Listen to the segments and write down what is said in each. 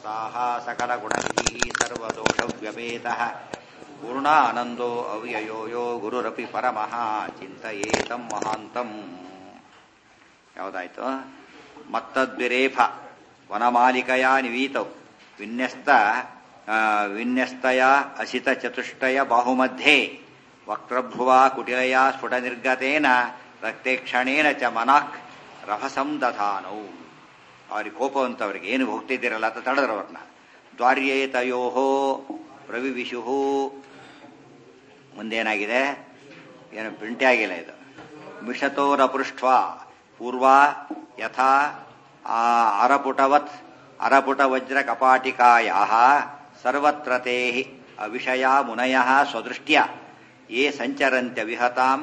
ಸಾಹ ಸಕಲಗುಣನಿಧಿಃ ಸರ್ವದೋಷವ್ಯಪೇತಃ ಪೂರ್ಣಾನಂದೋ ಅವ್ಯಯೋ ಯೋ ಗುರುರಪಿ ಪರಮಃ ಚಿಂತಯೇತಂ ಮಹಾಂತಂ. ಯಾವುದಾಯ್ತು? ಮತ್ತದ್ವಿರೇಫ ವನಮಾಲಿಕಯ ನಿವೀತೌ ವಿನ್ಯಸ್ತಯ ಅಸಿತ ಚತುಷ್ಟಯ ಬಾಹುಮಧ್ಯೆ ವಕ್ರಭ್ರುವಾ ಕುಟಿಲಯ ಸ್ಫುಟನಿರ್ಗತೇನ ರಕ್ತೇಕ್ಷಣೇನ ಚ ಮನಾಕ್ ರಭಸಂ ದಧಾನೌ. ಅವ್ರಿಗೆ ಕೋಪ ಅಂತವ್ರಿಗೆ ಏನು ಹೋಗ್ತಿದ್ದೀರಲ್ಲ ಅಂತ ತಡೆದ್ರವ್ರನ್ನ. ದ್ವಾರ್ಯೇತಯೋ ಪ್ರವಿವಿಶು. ಮುಂದೇನಾಗಿದೆ? ಏನು ಪ್ರಿಂಟೇ ಆಗಿಲ್ಲ ಇದು. ಮಿಷತೋರಪೃಷ್ಠ ಪೂರ್ವ ಯಥಾ ಅರಪುಟವತ್ ಅರಪುಟ ವಜ್ರ ಕಪಾಟಿಕಾಯಾಃ ಸರ್ವತ್ರತೆ ಅವಿಷಯ ಮುನಯಃ ಸ್ವದೃಷ್ಟ್ಯ ಯೇ ಸಂಚರಂತ್ಯ ವಿಹತಾಂ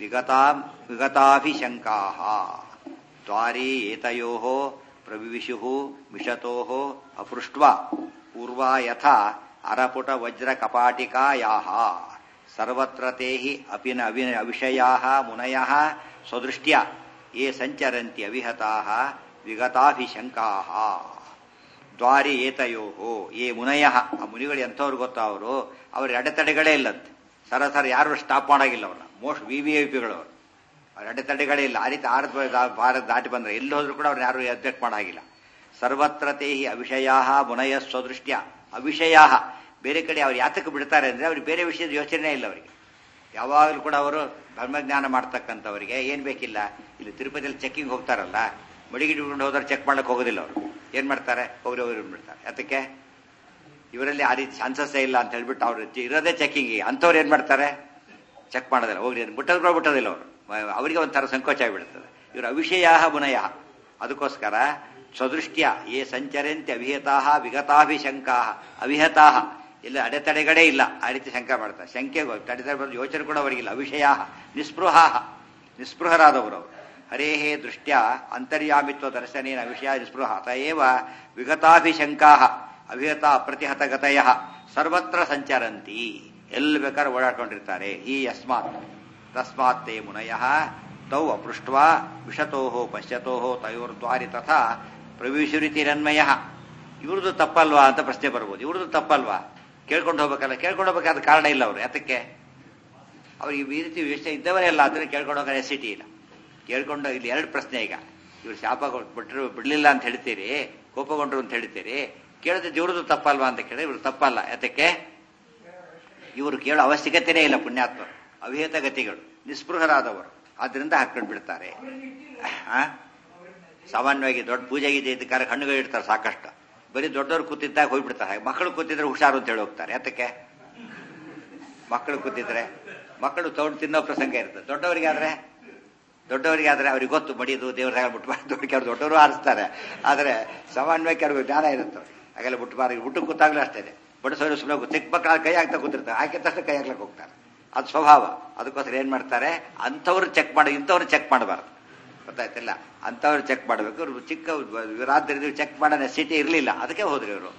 ವಿಗತಾಭಿಶಂಕಾಃ. ದ್ವಾರಿ ಏತಯೋಃ ಪ್ರವಿವಿಶು ಮಿಷತೋಃ ಅಪೃಷ್ಟ್ವಾ ಪೂರ್ವ ಯಥಾ ಅರಪುಟ ವಜ್ರ ಕಪಾಟಿಕಾಯಾಃ ಸರ್ವತ್ರತೆ ಅವಿಷಯಾಃ ಮುನಯಃ ಸ್ವದೃಷ್ಟ್ಯ ಯೇ ಸಂಚರಂತ್ಯ ವಿಹತಾಃ ವಿಗತಾಭಿಶಂಕಾಃ. ದ್ವಾರಿ ಏತಯೋಹೋ ಯೇ ಮುನಯಃ. ಆ ಮುನಿಗಳು ಎಂಥವ್ರು ಗೊತ್ತಾ? ಅವ್ರ ಅಡೆತಡೆಗಳೇ ಇಲ್ಲಂತೆ. ಸರಸರ ಯಾರು ಸ್ಟಾಪ್ ಮಾಡೋಗಿಲ್ಲ ಅವ್ರನ್ನ. ಮೋಸ್ಟ್ VVIPಗಳು ಅವರು. ಅವ್ರ ಅಡೆತಡೆಗಳೇ ಇಲ್ಲ. ಆ ರೀತಿ ಭಾರತ ದಾಟಿ ಬಂದ್ರೆ ಎಲ್ಲಿ ಹೋದ್ರು ಕೂಡ ಅವ್ರನ್ನ ಯಾರು ಅಬ್ಜೆಕ್ಟ್ ಮಾಡಾಗಿಲ್ಲ. ಸರ್ವತ್ರತೆ ಅವಿಷಯಾ ಮುನಯ ಸ್ವದೃಷ್ಟ್ಯ. ಅವಿಷಯಾ ಬೇರೆ ಕಡೆ ಅವ್ರು ಯಾತಕ್ಕೆ ಬಿಡ್ತಾರೆ ಅಂದ್ರೆ ಅವ್ರಿಗೆ ಬೇರೆ ವಿಷಯದ ಯೋಚನೆ ಇಲ್ಲ. ಅವರಿಗೆ ಯಾವಾಗಲೂ ಕೂಡ ಅವರು ಧರ್ಮಜ್ಞಾನ ಮಾಡ್ತಕ್ಕಂಥವರಿಗೆ ಏನ್ ಬೇಕಿಲ್ಲ. ಇಲ್ಲಿ ತಿರುಪತಿಯಲ್ಲಿ ಚೆಕ್ಕಿಂಗ್ ಹೋಗ್ತಾರಲ್ಲ, ಮಡಿಗಿಡಿ ಬಿಟ್ಕೊಂಡು ಹೋದ್ರೆ ಚೆಕ್ ಮಾಡಕ್ ಹೋಗೋದಿಲ್ಲ ಅವರು. ಏನ್ ಮಾಡ್ತಾರೆ? ಹೋಗ್ರಿ ಬಿಡ್ತಾರೆ. ಅದಕ್ಕೆ ಇವರಲ್ಲಿ ಆ ರೀತಿ ಚಾನ್ಸಸ್ಸೇ ಇಲ್ಲ ಅಂತ ಹೇಳ್ಬಿಟ್ಟು ಅವ್ರು ಇರೋದೇ ಚೆಕ್ಕಿಂಗ್. ಅಂಥವ್ರು ಏನ್ ಮಾಡ್ತಾರೆ? ಚೆಕ್ ಮಾಡೋದಿಲ್ಲ. ಹೋಗ್ರಿ ಬಿಟ್ಟೋದ್ರು ಬಿಟ್ಟೋದಿಲ್ಲ ಅವರು. ಅವರಿಗೆ ಒಂಥರ ಸಂಕೋಚ ಆಗಿಬಿಡ್ತದೆ. ಇವರು ಅವಿಷಯ ಮುನಯ. ಅದಕ್ಕೋಸ್ಕರ ಸ್ವದೃಷ್ಟ್ಯ ಯೇ ಸಂಚರಂತ್ಯ ಅವಿಹತಾ ವಿಗತಾಭಿಶಂಕಾ. ಅವಿಹತಾ ಇಲ್ಲ, ಅಡೆತಡೆಗಳೇ ಇಲ್ಲ. ಆ ರೀತಿ ಶಂಕ ಮಾಡ್ತಾರೆ. ಶಂಕೆ ತಡೆತಡೆ ಬರೋದು ಯೋಚನೆ ಕೂಡ ಅವರಿಗಿಲ್ಲ. ಅವಿಷಯ ನಿಸ್ಪೃಹರಾದವರು ಅವರು. ಹರೇಹೇ ದೃಷ್ಟ್ಯ ಅಂತರ್ಯಾಮಿತ್ವ ದರ್ಶನೇನ ವಿಷಯ ನಿಸ್ಪೃಹ ಅತಏವ ವಿಗತಾಭಿಶಂಕಾ ಅವಿಹತ ಅಪ್ರತಿಹತಗತಯ ಸರ್ವತ್ರ ಸಂಚರಂತಿ. ಎಲ್ಲಿ ಬೇಕಾದ್ರೆ ಓಡಾಡ್ಕೊಂಡಿರ್ತಾರೆ. ಈ ತಸ್ಮಾತ್ ತೇ ಮುನಯಃ ತೌ ಅಪೃಷ್ಟ್ವಾ ವಿಷತೋ ಪಶ್ಯತೋ ತಯೋರ್ದ್ವಾರಿ ತಥಾ ಪ್ರವಿಶುರಿತಿರನ್ಮಯ. ಇವ್ರದ್ದು ತಪ್ಪಲ್ವಾ ಅಂತ ಪ್ರಶ್ನೆ ಬರ್ಬೋದು. ಇವ್ರದ್ದು ತಪ್ಪಲ್ವಾ? ಕೇಳ್ಕೊಂಡು ಹೋಗ್ಬೇಕಲ್ಲ. ಕೇಳ್ಕೊಂಡು ಹೋಗ್ಬೇಕಾದ ಕಾರಣ ಇಲ್ಲ ಅವರು. ಯಾತಕ್ಕೆ? ಅವ್ರಿಗೆ ಈ ರೀತಿ ವಿಷಯ ಇದ್ದವರೇ ಅಲ್ಲ. ಅದನ್ನ ಕೇಳ್ಕೊಂಡು ಹೋಗೋ ನೆಸಿಟಿ ಇಲ್ಲ. ಕೇಳ್ಕೊಂಡು ಇಲ್ಲಿ ಎರಡು ಪ್ರಶ್ನೆ. ಈಗ ಇವ್ರು ಶಾಪ ಬಿಟ್ಟರು ಬಿಡ್ಲಿಲ್ಲ ಅಂತ ಹೇಳ್ತೀರಿ, ಕೋಪಗೊಂಡ್ರು ಅಂತ ಹೇಳ್ತೀರಿ. ಕೇಳಿದ್ರೆ ಇವ್ರದ್ದು ತಪ್ಪಲ್ವಾ ಅಂತ ಕೇಳಿದ್ರೆ ಇವ್ರು ತಪ್ಪಲ್ಲ. ಯಾತಕ್ಕೆ? ಇವರು ಕೇಳೋ ಅವಶ್ಯಕತೆನೇ ಇಲ್ಲ. ಪುಣ್ಯಾತ್ಮರು, ಅವಿಹತ ಗತಿಗಳು, ನಿಸ್ಪೃಹರಾದವರು. ಆದ್ರಿಂದ ಹಾಕೊಂಡು ಬಿಡ್ತಾರೆ. ಸಾಮಾನ್ಯವಾಗಿ ದೊಡ್ಡ ಪೂಜೆ ಗೀಜೆ ಇದ್ದಕ್ಕಾರೆ ಹಣ್ಣುಗಳು ಇಡ್ತಾರೆ ಸಾಕಷ್ಟು. ಬರೀ ದೊಡ್ಡವ್ರು ಕೂತಿದ್ದಾಗ ಹೋಗ್ಬಿಡ್ತಾರೆ. ಮಕ್ಕಳು ಕೂತಿದ್ರೆ ಹುಷಾರು ಅಂತ ಹೇಳಿ ಹೋಗ್ತಾರೆ. ಯಾತಕ್ಕೆ? ಮಕ್ಕಳು ಕೂತಿದ್ರೆ ಮಕ್ಕಳು ತಗೊಂಡು ತಿನ್ನೋ ಪ್ರಸಂಗ ಇರ್ತದೆ. ದೊಡ್ಡವರಿಗೆ ಆದ್ರೆ ಅವ್ರಿಗೆ ಗೊತ್ತು ಮಡಿದು ದೇವ್ರ ಬಿಟ್ಬಾರ್ದು. ಅವ್ರು ದೊಡ್ಡವರು ಆರಿಸ್ತಾರೆ. ಆದ್ರೆ ಸಾಮಾನ್ಯವಾಗಿ ಅವ್ರಿಗೆ ಜ್ಞಾನ ಇರುತ್ತೆ. ಹಾಗೆಲ್ಲ ಬಿಟ್ಬಾರ್ದು. ಊಟಕ್ಕೆ ಕೂತಾಗ್ಲೂ ಅಷ್ಟೇ. ಬಡಿಸೋರು ಸುಮ್ಮನೆ ಚಿಕ್ಕ ಮಕ್ಕಳ ಕೈ ಹಾಕ್ತಾ ಕೂತಿರ್ತಾರೆ. ಹಾಕಿದ ತಕ್ಷಣ ಕೈ ಹಾಕ್ಲಕ್ಕೆ ಹೋಗ್ತಾರೆ. ಅದು ಸ್ವಭಾವ. ಅದಕ್ಕೋಸ್ಕರ ಏನ್ ಮಾಡ್ತಾರೆ? ಅಂಥವ್ರು ಚೆಕ್ ಮಾಡಿ, ಇಂಥವ್ರು ಚೆಕ್ ಮಾಡಬಾರ್ದು. ಗೊತ್ತಾಯ್ತಿಲ್ಲ? ಅಂಥವ್ರು ಚೆಕ್ ಮಾಡಬೇಕು. ಇವ್ರು ಚಿಕ್ಕ ರಾತ್ರಿ ಚೆಕ್ ಮಾಡೋ ನೆಸಿಟಿ ಇರಲಿಲ್ಲ. ಅದಕ್ಕೆ ಹೋದ್ರಿ ಇವರು.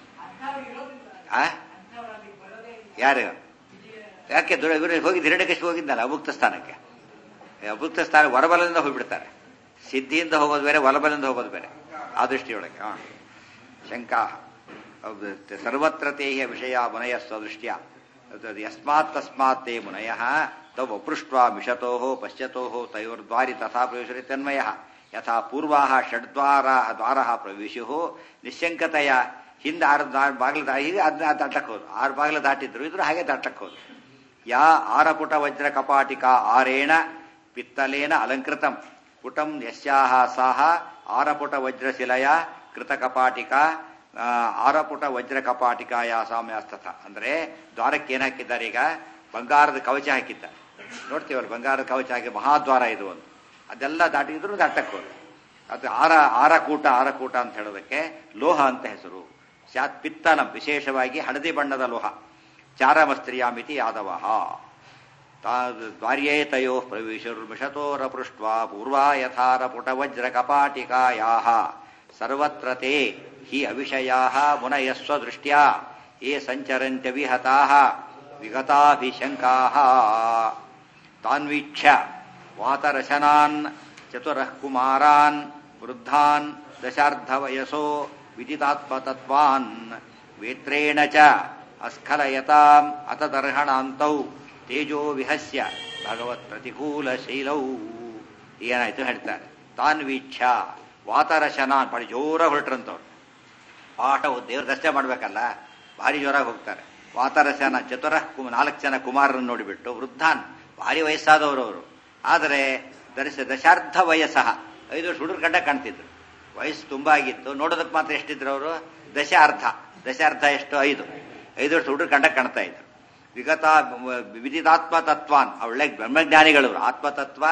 ಯಾರು? ಯಾಕೆ ಇವರು ಹೋಗಿದ್ದು? ಹಿರಣ್ಯಕಶಿಪು ಹೋಗಿದ್ದಲ್ಲ ಅಭುಕ್ತ ಸ್ಥಾನಕ್ಕೆ. ಅಭುಕ್ತ ಸ್ಥಾನ ಹೊರಬಲದಿಂದ ಹೋಗ್ಬಿಡ್ತಾರೆ. ಸಿದ್ಧಿಯಿಂದ ಹೋಗೋದು ಬೇರೆ, ಹೊಲಬಲದಿಂದ ಹೋಗೋದು ಬೇರೆ. ಆ ದೃಷ್ಟಿಯೊಳಗೆ ಶಂಕಾ ಸರ್ವತ್ರತೆ ವಿಷಯ ಮುನಯ ಸ್ವದೃಷ್ಟ್ಯ ಯಸ್ಮಾತ್ ತಸ್ಮಾತ್ ತೇ ಮುನಯಃ ತೌ ಅಪೃಷ್ಟ್ವಾ ಮಿಷತೋ ಪಶ್ಯತೋ ತಯೋರ್ದ್ವಾರಿ ತಥಾ ಪ್ರವಿಶುರಿತನ್ಮಯ ಯಥಾ ಪೂರ್ವಾಃ ಷಡ್ದ್ವಾರಃ ಪ್ರವಿಶು ನಿಶ್ಶಂಕತೆಯ. ಹಿಂದೆ 6 ಬಾಗಿಲು ದಾಟಿ ಅದನ್ನ ದಾಟಕ್ಕೆ ಹೋದ್ರು. 6 ಬಾಗಿಲು ದಾಟಿದ್ರು. ಇದ್ರು ಹಾಗೆ ದಾಟಕ್ಕೆ ಹೋದ್ರು. ಯಾ ಆರಪುಟ ವಜ್ರ ಕಪಾಟಿಕಾ ಆರೇಣ ಪಿತ್ತಲೇನ ಅಲಂಕೃತಂ ಪುಟಂ ಯಸ್ಯಾಹ ಸಾಹ ಆರಪುಟ ವಜ್ರಶಿಲಯ ಕೃತ ಕಪಾಟಿಕಾ ಆರಪುಟ ವಜ್ರ ಕಪಾಟಿಕಾಯ ಸಾಮ್ಯಾಸ್ತಥ. ಅಂದ್ರೆ ದ್ವಾರಕ್ಕೆ ಏನ್ ಹಾಕಿದ್ದಾರೆ? ಈಗ ಬಂಗಾರದ ಕವಚ ಹಾಕಿದ್ದಾರೆ. ನೋಡ್ತೀವಲ್ಲ, ಬಂಗಾರದ ಕವಚ ಹಾಕಿ ಮಹಾದ್ವಾರ ಇದು ಒಂದು. ಅದೆಲ್ಲ ದಾಟಿದ್ರು ದಾಟಕ್ಕೆ ಹೋದ್ರು. ಅದು ಆರಕೂಟ ಅಂತ ಹೇಳೋದಕ್ಕೆ ಲೋಹ ಅಂತ ಹೆಸರು. ಸ್ಯಾತ್ ಪಿತ್ತಲಂ, ವಿಶೇಷವಾಗಿ ಹಳದಿ ಬಣ್ಣದ ಲೋಹ. ಚಾರಮಸ್ತ್ರಿಯಾಮಿತಿ ಯಾದವಃ. ದ್ವಾರ್ಯೇತಯೋ ಪ್ರವಿಶುರ್ಮಿಷತೋರಪೃಷ್ಟ್ವಾ ಪೂರ್ವಾ ಯಥಾರಪುಟ ವಜ್ರ ಕಪಾಟಿಕಾಯಾಃ ಸರ್ವತ್ರತೆ ಹಿ ಅವಿಷಯಾಃ ಮುನಯಸ್ವ ದೃಷ್ಟ್ಯಾ ಯೇ ಸಂಚರಂತ್ಯ ವಿಹತಾಃ ವಿಗತಾಭಿಶಂಕಾಃ. ತಾನ್ವೀಕ್ಷ್ಯ ವಾತರಶನಾನ್ ಚತುರಃ ಕುಮಾರಾನ್ ವೃದ್ಧಾನ್ ದಶಾರ್ಧ ವಯಸೋ ವಿದಿತಾತ್ಮತತ್ವಾನ್ ವೇತ್ರೇಣ ಚ ಅಸ್ಖಲಯತಾಂ ಅತದರ್ಹಣಾಂತೌ ತೇಜೋ ವಿಹಸ್ಯ ಭಗವತ್ ಪ್ರತಿಕೂಲ ಶೈಲೌ. ಏನಾಯ್ತು ಹೇಳ್ತಾರೆ. ತಾನ್ವೀಕ್ಷ ವಾತರಶನಾನ್ ಬಹಳ ಜೋರಾಗಿ ಹೊರಟ್ರಂತವ್ರು. ಪಾಠ ದೇವ್ರ ದರ್ಶನ ಮಾಡ್ಬೇಕಲ್ಲ, ಭಾರಿ ಜೋರಾಗಿ ಹೋಗ್ತಾರೆ. ವಾತರಶನ ಚತುರ 4 ಜನ ಕುಮಾರರನ್ನು ನೋಡಿಬಿಟ್ಟು ವೃದ್ಧಾನ್ ಭಾರಿ ವಯಸ್ಸಾದವರು ಅವರು. ಆದರೆ ದಶಾರ್ಧ ವಯಸ್ಸಹ 5 ವರ್ಷ ಹುಡುಗರು ಕಂಡ ಕಾಣ್ತಿದ್ರು. ವಯಸ್ಸು ತುಂಬಾ ಆಗಿತ್ತು. ನೋಡೋದಕ್ಕೆ ಮಾತ್ರ ಎಷ್ಟಿದ್ರು ಅವರು? ದಶಾರ್ಧ ಎಷ್ಟು? 5 ವರ್ಷ ಹುಡುಗರು ಕಂಡ ಕಾಣ್ತಾ ಇದ್ರು. ವಿದಿತಾತ್ಮ ತತ್ವಾನ್ ಒಳ್ಳೆ ಬ್ರಹ್ಮಜ್ಞಾನಿಗಳು. ಆತ್ಮತತ್ವ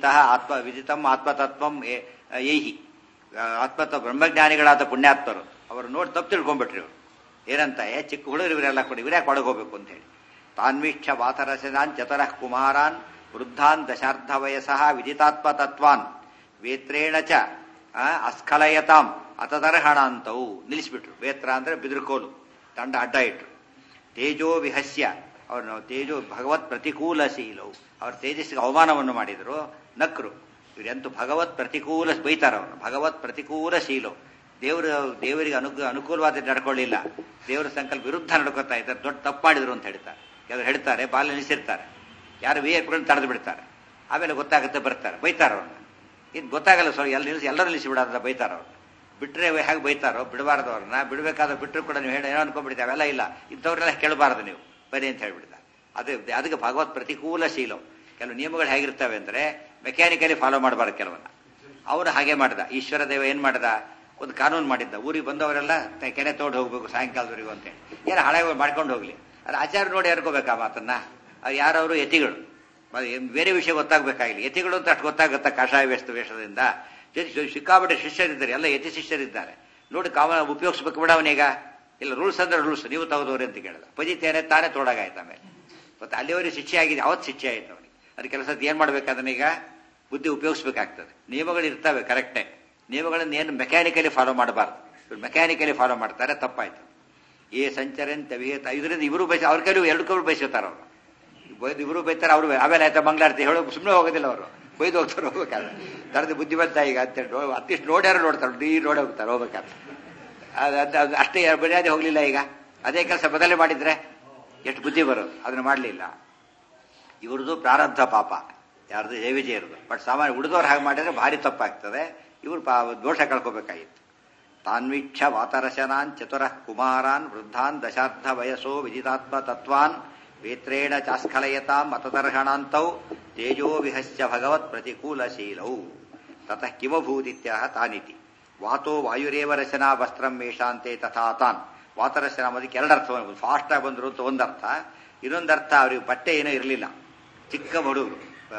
ವಿದಿತಂ ಆತ್ಮತತ್ವಂ ಏಹಿ ಬ್ರಹ್ಮಜ್ಞಾನಿಗಳಾದ ಪುಣ್ಯಾತ್ಮರು. ಅವರು ನೋಡಿ ತಪ್ಪು ತಿಳ್ಕೊಂಡ್ಬಿಟ್ರಿ ಅವರು. ಏನಂತ ಚಿಕ್ಕ ಹುಡುಗರು ಇವರೆಲ್ಲ ಕೊಡಿ, ಇವರೇ ಕೊಡಗೆ ಹೋಗ್ಬೇಕು ಅಂತ ಹೇಳಿ. ತಾನ್ವೀಕ್ಷ ವಾತರಸನಾನ್ ಚತುರಃ ಕುಮಾರಾನ್ ವೃದ್ಧಾನ್ ದಶಾರ್ಧ ವಯಸ್ಸಃ ವಿದಿತಾತ್ಮ ತತ್ವಾನ್ ವೇತ್ರೇಣ ಚ ಅಸ್ಖಲಯತಾಂ ಅತದರ್ಹಣಾಂತವು ನಿಲ್ಲಿಸ್ಬಿಟ್ರು. ವೇತ್ರ ಅಂದ್ರೆ ಬಿದಿರುಕೋಲು, ದಂಡ ಅಡ್ಡ ಇಟ್ರು. ತೇಜೋ ವಿಹಸ್ಯ ಅವ್ರನ್ನ ತೇಜೋ ಭಗವತ್ ಪ್ರತಿಕೂಲ ಶೀಲವು, ಅವ್ರ ತೇಜಸ್ಸಿಗೆ ಅವಮಾನವನ್ನು ಮಾಡಿದ್ರು. ನಕ್ರು. ಇವರೆಂತೂ ಭಗವತ್ ಪ್ರತಿಕೂಲ ಬೈತಾರ ಅವರು. ಭಗವತ್ ಪ್ರತಿಕೂಲ ಶೀಲವು, ದೇವರಿಗೆ ಅನುಕೂಲವಾದ ನಡ್ಕೊಳ್ಳಿಲ್ಲ, ದೇವರ ಸಂಕಲ್ಪ ವಿರುದ್ಧ ನಡ್ಕೊತಾ ಇದ್ದಾರೆ, ದೊಡ್ಡ ತಪ್ಪು ಮಾಡಿದ್ರು ಅಂತ ಹೇಳ್ತಾರೆ. ಕೆಲವರು ಹೇಳ್ತಾರೆ, ಬಾಲ ನಿಲ್ಲಿಸಿರ್ತಾರೆ, ಯಾರು ವೇರ್ಕೊಂಡು ತಡೆದು ಬಿಡ್ತಾರೆ. ಆಮೇಲೆ ಗೊತ್ತಾಗುತ್ತೆ, ಬರ್ತಾರೆ, ಬೈತಾರ ಅವ್ರನ್ನ. ಇದು ಗೊತ್ತಾಗಲ್ಲ, ಎಲ್ಲರೂ ನಿಲ್ಲಿಸಿಬಿಡೋದ್ರ ಬೈತಾರ ಅವ್ರನ್ನ. ಬಿಟ್ರೆ ಹೇಗೆ ಬೈತಾರೋ ಬಿಡಬಾರ್ದು ಅವ್ರನ್ನ. ಬಿಡಬೇಕಾದ್ರೆ ಬಿಟ್ಟರು ಕೂಡ ನೀವು ಏನೋ ಅನ್ಕೊಂಡ್ಬಿಡ್ತೀವಿ, ಅವೆಲ್ಲ ಇಲ್ಲ, ಇಂಥವ್ರೆಲ್ಲ ಕೇಳಬಾರ್ದು ನೀವು ಬರೀ ಅಂತ ಹೇಳ್ಬಿಡ್ತಾರೆ. ಅದಕ್ಕೆ ಭಗವತ್ ಪ್ರತಿಕೂಲ ಶೀಲವು. ಕೆಲವು ನಿಯಮಗಳು ಹೇಗಿರ್ತವೆ ಅಂದ್ರೆ ಮೆಕ್ಯಾನಿಕಲಿ ಫಾಲೋ ಮಾಡಬಾರ್ದು ಕೆಲವನ್ನ. ಅವನು ಹಾಗೆ ಮಾಡಿದ. ಈಶ್ವರ ದೇವ ಏನ್ ಮಾಡಿದ? ಒಂದು ಕಾನೂನು ಮಾಡಿದ್ದ. ಊರಿಗೆ ಬಂದವರೆಲ್ಲ ಕೆನೆ ತೋಡ್ ಹೋಗ್ಬೇಕು ಸಾಯಂಕಾಲದವರೆಗೂ ಅಂತೇಳಿ. ಏನೋ ಹಳೆ ಮಾಡ್ಕೊಂಡು ಹೋಗ್ಲಿ, ಅದು ಆಚಾರ ನೋಡಿ ಹರ್ಕೋಬೇಕಾ ಮಾತನ್ನ. ಯಾರವರು ಯತಿಗಳು, ಬೇರೆ ವಿಷಯ ಗೊತ್ತಾಗ್ಬೇಕಾಗಿಲ್ಲ. ಯತಿಗಳು ಅಂತ ಅಷ್ಟು ಗೊತ್ತಾಗುತ್ತಾ ಕಾಷಾಯ ವೇಷದಿಂದ? ಸಿಕ್ಕಾಪಟ್ಟೆ ಶಿಷ್ಯರಿದ್ದಾರೆ, ಎಲ್ಲ ಯತಿ ಶಿಷ್ಯರಿದ್ದಾರೆ. ನೋಡಿ ಉಪಯೋಗಿಸ್ಬೇಕು ಬಿಡ ಅವನೀಗ. ಇಲ್ಲ, ರೂಲ್ಸ್ ಅಂದ್ರೆ ರೂಲ್ಸ್, ನೀವು ತಗೋದವ್ರಿ ಅಂತ ಕೇಳಿದ. ಪಜಿತೇನೆ ತಾನೇ ತೋಡಾಗಾಯ್ತು. ಆಮೇಲೆ ಮತ್ತೆ ಅಲ್ಲಿವರೆಗೆ ಶಿಕ್ಷೆ ಆಗಿದೆ, ಅವತ್ತು ಶಿಕ್ಷೆ ಆಯ್ತು ಅವನಿಗೆ. ಅದ್ರ ಕೆಲಸದ ಏನ್ ಮಾಡ್ಬೇಕಾದನೀಗ? ಬುದ್ಧಿ ಉಪಯೋಗಿಸ್ಬೇಕಾಗ್ತದೆ. ನಿಯಮಗಳು ಇರ್ತವೆ ಕರೆಕ್ಟೇ, ನಿಯಮಗಳನ್ನ ಏನು ಮೆಕ್ಯಾನಿಕಲಿ ಫಾಲೋ ಮಾಡಬಾರ್ದು. ಇವ್ರು ಮೆಕ್ಯಾನಿಕಲಿ ಫಾಲೋ ಮಾಡ್ತಾರೆ, ತಪ್ಪಾಯ್ತು. ಸಂಚರಂತ ವಿಹೇತ. ಇದರಿಂದ ಇವರು ಬಯಸ, ಅವ್ರ ಕೈಲಿ 2 ಕೈಗಳು ಬಯಸುತ್ತಾರೆ ಅವರು. ಇವರು ಬೈತಾರೆ, ಅವರು ಆಮೇಲೆ ಆಯ್ತಾ ಮಂಗಳಾರತಿ ಹೇಳೋ ಸುಮ್ಮನೆ ಹೋಗೋದಿಲ್ಲ ಅವರು, ಬೈದು ಹೋಗ್ತಾರೆ. ಹೋಗ್ಬೇಕಾದ್ರೆ ತರದು ಬುದ್ಧಿವಂತ ಈಗ ಅಂತೇಳಿ ಅತ್ತಿಷ್ಟು ನೋಡ್ಯಾರು ನೋಡ್ತಾರೆ, ನೋಡಿ ಹೋಗ್ತಾರೆ ಹೋಗ್ಬೇಕಾದ್ರೆ. ಅಷ್ಟೇ ಮರ್ಯಾದೆ ಹೋಗ್ಲಿಲ್ಲ. ಈಗ ಅದೇ ಕೆಲಸ ಬದಲೇ ಮಾಡಿದ್ರೆ ಎಷ್ಟು ಬುದ್ಧಿ ಬರೋದು. ಅದನ್ನ ಮಾಡಲಿಲ್ಲ. ಇವ್ರದ್ದು ಪ್ರಾರಬ್ಧ ಪಾಪ, ಯಾರ್ದು ಜೈವಿಜಯರದು. ಬಟ್ ಸಾಮಾನ್ಯ ಉಳಿದವ್ರು ಹಾಗೆ ಮಾಡಿದ್ರೆ ಭಾರಿ ತಪ್ಪಾಗ್ತದೆ. ಇವ್ರು ದೋಷ ಕಳ್ಕೋಬೇಕಾಗಿತ್ತು. ತಾನ್ವೀಕ್ಷ ವಾತರಶನಾನ್ ಚತುರಃ ಕುಮಾರಾನ್ ವೃದ್ಧಾನ್ ದಶಾರ್ಧ ವಯಸ್ಸೋ ವಿದಿತಾತ್ಮ ತತ್ವಾನ್ ವೇತ್ರೇಣ ಚಾಸ್ಖಲಯತಾಂ ಮತದರ್ಹಣಾಂತೌ ತೇಜೋ ವಿಹಸ್ಯ ಭಗವತ್ ಪ್ರತಿಕೂಲ ಶೀಲೌ ತತಃ ಕಿಮಭೂದಿತ್ಯಃ ತಾನಿತಿ. ವಾತೋ ವಾಯುರೇವ ರಚನಾ ವಸ್ತ್ರಂ ಮೇಷಾಂತೆ ತಥಾ ತಾನ್. ವಾತರಚನ ಅದಕ್ಕೆ 2 ಅರ್ಥ. ಫಾಸ್ಟ್ ಆಗಿ ಬಂದ್ರು ಅಂತ ಒಂದರ್ಥ, ಇನ್ನೊಂದರ್ಥ ಅವ್ರಿಗೆ ಬಟ್ಟೆ ಏನೋ ಇರಲಿಲ್ಲ, ಚಿಕ್ಕ ಹುಡುಗರು,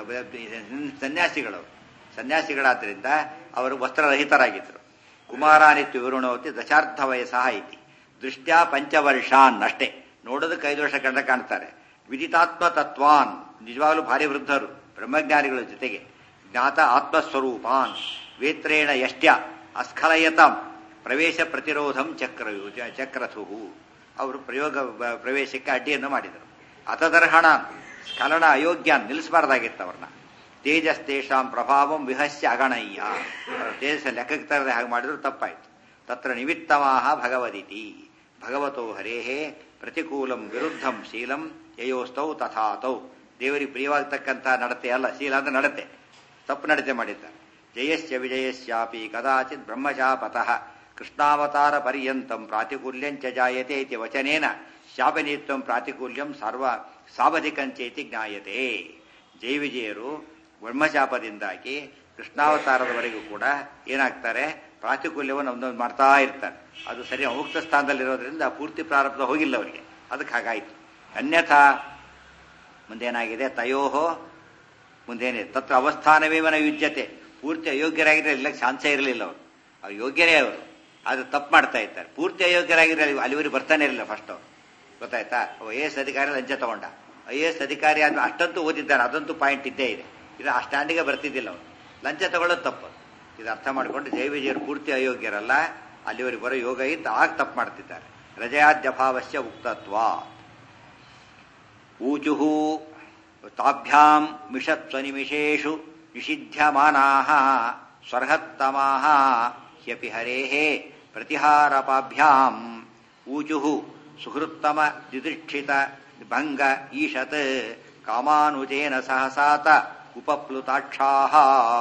ಸನ್ಯಾಸಿಗಳಾದ್ರಿಂದ ಅವರು ವಸ್ತ್ರರಹಿತರಾಗಿದ್ದರು. ಕುಮಾರಾನಿತ್ಯ ವಿವೃಣೋತಿ ದಶಾರ್ಧ ವಯಸ್ಸಃ ಇತಿ ದೃಷ್ಟ್ಯಾ ಪಂಚವರ್ಷಾನ್. ಅಷ್ಟೇ, ನೋಡೋದಕ್ಕೆ 5 ವರ್ಷ ಕಂಡ ಕಾಣ್ತಾರೆ. ವಿದಿತಾತ್ಮ ತತ್ವಾನ್, ನಿಜವಾಗ್ಲೂ ಭಾರಿ ವೃದ್ಧರು, ಬ್ರಹ್ಮಜ್ಞಾನಿಗಳ ಜೊತೆಗೆ. ಜ್ಞಾತ ಆತ್ಮಸ್ವರೂಪಾನ್ ವೇತ್ರೇಣ ಯಷ್ಟ್ಯ ಅಸ್ಖಲಯತಾಂ ಪ್ರವೇಶ ಪ್ರತಿರೋಧಂ ಚಕ್ರಥು. ಅವರು ಪ್ರವೇಶಕ್ಕೆ ಅಡ್ಡಿಯನ್ನು ಮಾಡಿದರು. ಅತದರ್ಹಣ ಸ್ಖಲನ ಅಯೋಗ್ಯಾನ್, ನಿಲ್ಲಿಸಬಾರ್ದಾಗಿತ್ತು ಅವ್ರನ್ನ. ತೇಜಸ್ತೇಷಾಂ ಪ್ರಭಾವಂ ವಿಹಸ್ಯ ಅಗಣಯ್ಯ. ತೇಜಸ್ ಲೆಕ್ಕಕ್ಕೆ ತರದೆ ಹಾಗೆ ಮಾಡಿದ್ರು, ತಪ್ಪಾಯ್ತು. ತತ್ರ ನಿಮಿತ್ತಮಾಹ ಭಗವದಿತಿ. ಭಗವತೋ ಹರೇಹೇ ಪ್ರತಿಕೂಲಂ ವಿರುದ್ಧಂ ಶೀಲಂ ಯಯೋಸ್ತೌ ತಥಾತೌ. ದೇವರಿಗೆ ಪ್ರಿಯವಾಗತಕ್ಕಂಥ ನಡತೆ ಅಲ್ಲ, ಶೀಲ ಅಂದ್ರೆ ನಡತೆ. ತಪ್ಪು ನಡತೆ ಮಾಡಿದ್ದಾರೆ. ಜಯಸ್ಯ ವಿಜಯಸ್ಯಾಪಿ ಕದಾಚಿತ್ ಬ್ರಹ್ಮಚಾಪತಃ ಕೃಷ್ಣಾವತಾರ ಪರ್ಯಂತಂ ಪ್ರಾತಿಕೂಲ್ಯಂಚ ಜಾಯತೆ ಇತಿ ವಚನೇನ ಶಾಪನೀತ್ವಂ ಪ್ರಾತಿಕೂಲ್ಯಂ ಸಾವಧಿಕಂಚೇತಿ ಜ್ಞಾಯತೆ. ಜಯ ವಿಜಯರು ಬ್ರಹ್ಮಶಾಪದಿಂದಾಗಿ ಕೃಷ್ಣಾವತಾರದವರೆಗೂ ಕೂಡ ಏನಾಗ್ತಾರೆ? ಪ್ರಾತಿಕೂಲ್ಯವನ್ನು ಒಂದೊಂದು ಮಾಡ್ತಾ ಇರ್ತಾರೆ. ಅದು ಸರಿ ಮುಕ್ತ ಸ್ಥಾನದಲ್ಲಿರೋದ್ರಿಂದ ಪೂರ್ತಿ ಪ್ರಾರಬ್ಧ ಹೋಗಿಲ್ಲ ಅವರಿಗೆ, ಅದಕ್ಕೆ ಹಾಗಾಯಿತು. ಅನ್ಯಥಾ ಮುಂದೇನಾಗಿದೆ? ತಯೋಹೋ ಮುಂದೇನೆ ತತ್ರ ಅವಸ್ಥಾನವೇವನ ಯುಜ್ಯತೆ. ಪೂರ್ತಿ ಅಯೋಗ್ಯರಾಗಿದ್ರೆ ಇಲ್ಲ ಚಾನ್ಸೇ ಇರಲಿಲ್ಲ ಅವರು. ಅವ್ರು ಯೋಗ್ಯರೇ ಅವರು, ಅದು ತಪ್ಪು ಮಾಡ್ತಾ ಇದ್ದಾರೆ. ಪೂರ್ತಿ ಅಯೋಗ್ಯರಾಗಿದ್ರೆ ಅಲ್ಲಿವರೆಗೆ ಬರ್ತಾನೆ ಇರಲಿಲ್ಲ ಫಸ್ಟ್ ಅವರು. ಗೊತ್ತಾಯ್ತಾ? IAS ಅಧಿಕಾರಿ ಲಂಚ ತಗೊಂಡ. IAS ಅಧಿಕಾರಿ ಆದ್ಮೇಲೆ ಅಷ್ಟಂತೂ ಓದಿದ್ದಾನೆ, ಅದಂತೂ ಪಾಯಿಂಟ್ ಇದ್ದೇ ಇದೆ. ಇದು ಆ ಸ್ಟ್ಯಾಂಡಿಗೆ ಬರ್ತಿದ್ದಿಲ್ಲ ಅವರು. ಲಂಚ ತಗೊಳ್ಳೋದು ತಪ್ಪು. ಇದು ಅರ್ಥ ಮಾಡಿಕೊಂಡು ಜಯ ವಿಜಯರು ಪೂರ್ತಿ ಅಯೋಗ್ಯರಲ್ಲ, ಅಲ್ಲಿವರೆಗೆ ಬರೋ ಯೋಗ ಇದ್ದು ಆಗ ತಪ್ಪು ಮಾಡ್ತಿದ್ದಾರೆ. ರಜಯಾದ್ಯಭಾವಸ್ಯ ಉಕ್ತತ್ವ. ಊಚುಹು ತಾಭ್ಯಾಂ ಮಿಷತ್ವನಿಮಿಷೇಷು ನಿಷಿಧ್ಯಮಾನಾಃ ಸ್ವರ್ಹತ್ತಮಾಃ ಹ್ಯಪಿ ಹರೇಃ ಪ್ರತಿಹಾರಪಾಭ್ಯಾಂ ಊಚುಹು ಸುಹೃತ್ತಮ ದಿದೃಕ್ಷಿತ ಭಂಗ ಈಶತ್ ಕಾಮಾನುಜೇನ ಸಹಸಾತ ಉಪಪ್ಲುತಾಕ್ಷಾಃ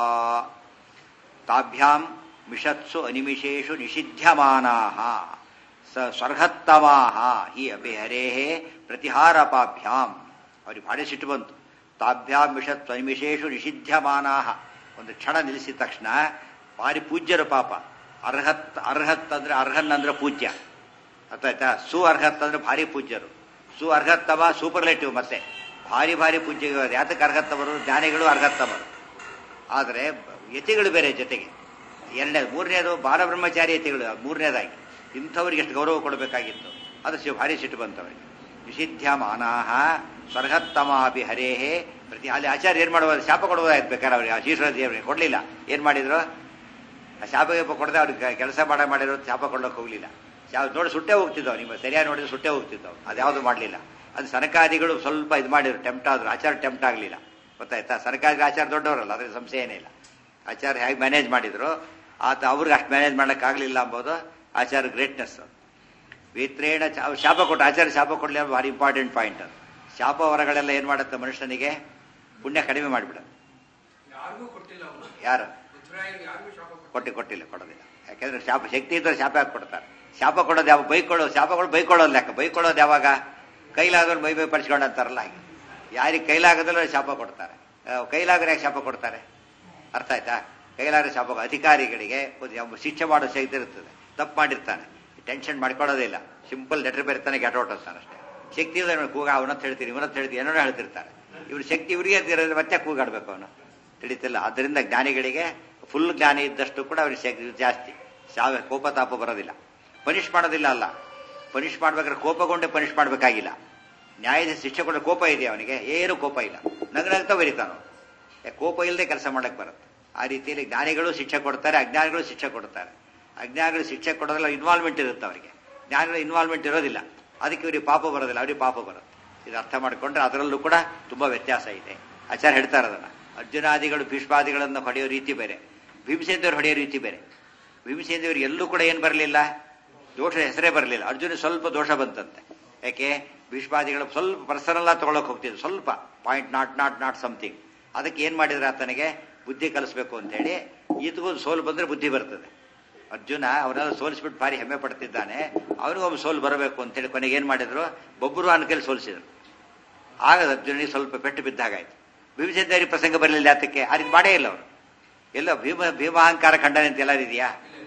ತಾಭ್ಯಾಂ ಮಿಷತ್ಸು ಅನಿಮಿಷೇಷು ನಿಷಿಧ್ಯಮಾನಾಃ ಸ್ವರ್ಹತ್ತಮಾಃ ಹಿ ಅಭಿಹರೇಃ ಪ್ರತಿಹಾರಪಾಭ್ಯಾಂ. ಅವ್ರಿಗೆ ಭಾರಿ ಸಿಟ್ಟು ಬಂತು. ತಾಭ್ಯಾಂ ಮಿಷತ್ಸು ಅನಿಮಿಷೇಷು ನಿಷಿಧ್ಯಮಾನಾಃ, ಒಂದು ಕ್ಷಣ ನಿಲ್ಲಿಸಿದ ತಕ್ಷಣ ಭಾರಿ ಪೂಜ್ಯರು ಪಾಪ. ಅರ್ಹತ್ ಅಂದ್ರೆ ಅರ್ಹನ್ ಅಂದ್ರೆ ಪೂಜ್ಯ ಅರ್ಥಾಯ್ತಾ. ಅರ್ಹತ್ ಅಂದ್ರೆ ಭಾರಿ ಪೂಜ್ಯರು. ಅರ್ಹತ್ತಮ ಸೂಪರ್ಲೇಟಿವ್, ಮತ್ತೆ ಭಾರಿ ಭಾರಿ ಪೂಜ್ಯ. ಯಾತಕ್ಕೆ ಅರ್ಹತ್ತಮರು? ಜ್ಞಾನಿಗಳು ಅರ್ಹತ್ತಮರು. ಆದರೆ ಯತಿಗಳು ಬೇರೆ ಜೊತೆಗೆ. ಮೂರನೇದು ಬಾಲಬ್ರಹ್ಮಚಾರಿ ಯತಿಗಳು ಮೂರನೇದಾಗಿ. ಇಂಥವ್ರಿಗೆ ಎಷ್ಟು ಗೌರವ ಕೊಡಬೇಕಾಗಿತ್ತು. ಅದು ಭಾರಿ ಸಿಟ್ಟು ಬಂತವರಿಗೆ. ನಿಷಿಧ್ಯಮಾನಾಃ ಸ್ವರ್ಹತ್ತಮಾಪಿ ಹರೇಹೇ ಪ್ರತಿ. ಅಲ್ಲಿ ಆಚಾರ್ಯ ಏನ್ ಮಾಡುವುದು? ಶಾಪ ಕೊಡುವುದಾಯ್ತು ಬೇಕಾದ್ರೆ ಅವ್ರಿಗೆ. ಆ ಶ್ರೀಶ್ವರ ದೇವರಿಗೆ ಕೊಡ್ಲಿಲ್ಲ. ಏನ್ ಮಾಡಿದ್ರು? ಆ ಶಾಪ ಕೊಡದೆ ಅವ್ರಿಗೆ ಕೆಲಸ ಮಾಡಿರೋ ಶಾಪ ಕೊಡ್ಲಿಕ್ಕೆ ಹೋಗ್ಲಿಲ್ಲ. ನೋಡಿ ಸುಟ್ಟೆ ಹೋಗ್ತಿದ್ದವು. ನಿಮ್ಮ ಸರಿಯಾಗಿ ನೋಡಿದ್ರೆ ಸುಟ್ಟೆ ಹೋಗ್ತಿದ್ದವು. ಅದ್ಯಾವುದು ಮಾಡಲಿಲ್ಲ. ಅದು ಸನಕಾದಿಗಳು ಸ್ವಲ್ಪ ಇದು ಮಾಡಿದ್ರು, ಟೆಂಪ್ಟ್ ಆದ್ರು. ಆಚಾರ ಟೆಂಪ್ಟ್ ಆಗಲಿಲ್ಲ. ಗೊತ್ತಾಯ್ತಾ? ಸನಕಾದಿ ಆಚಾರ ದೊಡ್ಡವರಲ್ಲ, ಅದ್ರ ಸಂಶಯ ಏನೇ ಇಲ್ಲ. ಆಚಾರ ಹೇಗೆ ಮ್ಯಾನೇಜ್ ಮಾಡಿದ್ರು ಅವ್ರಿಗೆ ಅಷ್ಟು ಮ್ಯಾನೇಜ್ ಮಾಡೋಕ್ಕಾಗಲಿಲ್ಲ ಅಂಬೋದು ಆಚಾರ ಗ್ರೇಟ್ನೆಸ್. ವೇತ್ರೇಣ ಶಾಪ ಕೊಟ್ಟು ಆಚಾರ್ಯ ಶಾಪ ಕೊಡಲಿ ಭಾರಿ ಇಂಪಾರ್ಟೆಂಟ್ ಪಾಯಿಂಟ್. ಅದು ಶಾಪ ವರಗಳೆಲ್ಲ ಏನ್ ಮಾಡುತ್ತೆ? ಮನುಷ್ಯನಿಗೆ ಪುಣ್ಯ ಕಡಿಮೆ ಮಾಡಿಬಿಡೋದು. ಯಾರು ಕೊಟ್ಟಿಲ್ಲ, ಕೊಡೋದಿಲ್ಲ. ಯಾಕೆಂದ್ರೆ ಶಾಪ ಶಕ್ತಿ ಇದ್ರೆ ಶಾಪ ಹಾಕಿ ಕೊಡ್ತಾರೆ. ಶಾಪ ಕೊಡೋದು ಯಾವ? ಶಾಪಗಳು ಬೈಕೊಳ್ಳೋದು ಲೆಕ್ಕ. ಬೈಕೊಳ್ಳೋದು ಯಾವಾಗ? ಕೈಲಾಗೋರು ಬೈ ಪಡಿಸ್ಕೊಂಡು ಅಂತಾರಲ್ಲ ಹಾಗೆ. ಯಾರಿಗೆ ಕೈಲಾಗದಲ್ಲ ಶಾಪ ಕೊಡ್ತಾರೆ. ಕೈಲಾಗರೆ ಯಾಕೆ ಶಾಪ ಕೊಡ್ತಾರೆ? ಅರ್ಥ ಆಯ್ತಾ? ಕೈಲಾಗರೆ ಶಾಪ ಅಧಿಕಾರಿಗಳಿಗೆ ಶಿಕ್ಷೆ ಮಾಡೋ ಶಕ್ತಿ ಇರ್ತದೆ. ತಪ್ಪು ಮಾಡಿರ್ತಾನೆ, ಟೆನ್ಷನ್ ಮಾಡ್ಕೊಳ್ಳೋದಿಲ್ಲ. ಸಿಂಪಲ್ ಲೆಟರ್ ಬರೀತಾನೆ, ಗೆಟ್ ಔಟ್ ಅಂತಾನೆ ಅಷ್ಟೇ. ಶಕ್ತಿ ಇದೆ ಕೂಗ ಅವನಂತ ಹೇಳ್ತೀನಿ, ಇವನಂತ ಹೇಳ್ತೀನಿ, ಏನೋ ಹೇಳ್ತಿರ್ತಾರೆ. ಇವ್ರ ಶಕ್ತಿ ಇವರಿಗೆ ಮತ್ತೆ ಕೂಗಾಡ್ಬೇಕು ಅವನು, ತಿಳಿತಿಲ್ಲ. ಅದರಿಂದ ಜ್ಞಾನಿಗಳಿಗೆ ಫುಲ್ ಜ್ಞಾನಿ ಇದ್ದಷ್ಟು ಕೂಡ ಅವ್ರಿಗೆ ಶಕ್ತಿ ಜಾಸ್ತಿ. ಕೋಪ ತಾಪ ಬರೋದಿಲ್ಲ. ಪನಿಷ್ ಮಾಡೋದಿಲ್ಲ. ಅಲ್ಲ, ಪನಿಷ್ ಮಾಡ್ಬೇಕಾದ್ರೆ ಕೋಪಗೊಂಡೆ ಪನಿಷ್ ಮಾಡ್ಬೇಕಾಗಿಲ್ಲ. ನ್ಯಾಯದ ಶಿಕ್ಷೆ ಕೊಡ ಕೋಪ ಇದೆ ಅವನಿಗೆ, ಏನು ಕೋಪ ಇಲ್ಲ, ನಗನಗ್ತಾ ಬರೀತಾನ. ಕೋಪ ಇಲ್ಲದೆ ಕೆಲಸ ಮಾಡಕ್ ಬರುತ್ತೆ. ಆ ರೀತಿಯಲ್ಲಿ ಜ್ಞಾನಿಗಳು ಶಿಕ್ಷೆ ಕೊಡ್ತಾರೆ, ಅಜ್ಞಾನಿಗಳು ಶಿಕ್ಷೆ ಕೊಡ್ತಾರೆ. ಅಜ್ಞಾನಿಗಳು ಶಿಕ್ಷೆ ಕೊಡೋದಿಲ್ಲ, ಇನ್ವಾಲ್ವ್ಮೆಂಟ್ ಇರುತ್ತೆ ಅವರಿಗೆ. ಜ್ಞಾನಿಗಳ ಇನ್ವಾಲ್ವ್ಮೆಂಟ್ ಇರೋದಿಲ್ಲ, ಅದಕ್ಕೆ ಇವರಿಗೆ ಪಾಪ ಬರೋದಿಲ್ಲ, ಅವ್ರಿಗೆ ಪಾಪ ಬರುತ್ತೆ. ಇದು ಅರ್ಥ ಮಾಡಿಕೊಂಡ್ರೆ ಅದರಲ್ಲೂ ಕೂಡ ತುಂಬಾ ವ್ಯತ್ಯಾಸ ಇದೆ. ಆಚಾರ್ಯ ಹೇಳ್ತಾರೆ ಅದನ್ನ. ಅರ್ಜುನಾದಿಗಳು ಭೀಷ್ಮಾದಿಗಳನ್ನು ಹೊಡೆಯೋ ರೀತಿ ಬೇರೆ, ಭೀಮಸೇನದೇವರು ಹೊಡೆಯೋ ರೀತಿ ಬೇರೆ. ಭೀಮಸೇನದೇವರು ಎಲ್ಲೂ ಕೂಡ ಏನ್ ಬರಲಿಲ್ಲ, ದೋಷ ಹೆಸರೇ ಬರಲಿಲ್ಲ. ಅರ್ಜುನ ಸ್ವಲ್ಪ ದೋಷ ಬಂತಂತೆ. ಯಾಕೆ? ಭೀಷ್ಮಾದಿಗಳು ಸ್ವಲ್ಪ ಪರ್ಸನಲ್ ತಗೊಳಕ್ ಹೋಗ್ತಿದ್ರು, ಸ್ವಲ್ಪ ಪಾಯಿಂಟ್ ನಾಟ್ ಸಮಥಿಂಗ್. ಅದಕ್ಕೆ ಏನ್ ಮಾಡಿದ್ರೆ ಆತನಿಗೆ ಬುದ್ಧಿ ಕಲಿಸ್ಬೇಕು ಅಂತ ಹೇಳಿ, ಈತಗೂ ಸೋಲು ಬಂದ್ರೆ ಬುದ್ಧಿ ಬರ್ತದೆ. ಅರ್ಜುನ ಅವರೆಲ್ಲ ಸೋಲಿಸ್ಬಿಟ್ಟು ಭಾರಿ ಹೆಮ್ಮೆ ಪಡ್ತಿದ್ದಾನೆ, ಅವನಿಗೊಬ್ಬ ಸೋಲು ಬರಬೇಕು ಅಂತೇಳಿ ಕೊನೆಗೆ ಏನ್ ಮಾಡಿದ್ರು? ಬೊಬ್ಬರು ಅನ್ಕೇಳಿ ಸೋಲಿಸಿದ್ರು. ಆಗ ಅರ್ಜುನಿಗೆ ಸ್ವಲ್ಪ ಪೆಟ್ಟು ಬಿದ್ದಾಗಾಯ್ತು. ಭೀಮಸೇನದೇವರಿಗೆ ಪ್ರಸಂಗ ಬರಲಿಲ್ಲ. ಅದಕ್ಕೆ ಆ ರೀತಿ ಮಾಡೇ ಇಲ್ಲ ಅವರು. ಎಲ್ಲ ಭೀಮಾಹಂಕಾರ ಖಂಡನೆ ಅಂತ ಎಲ್ಲರೂ ಇದೆಯಾ?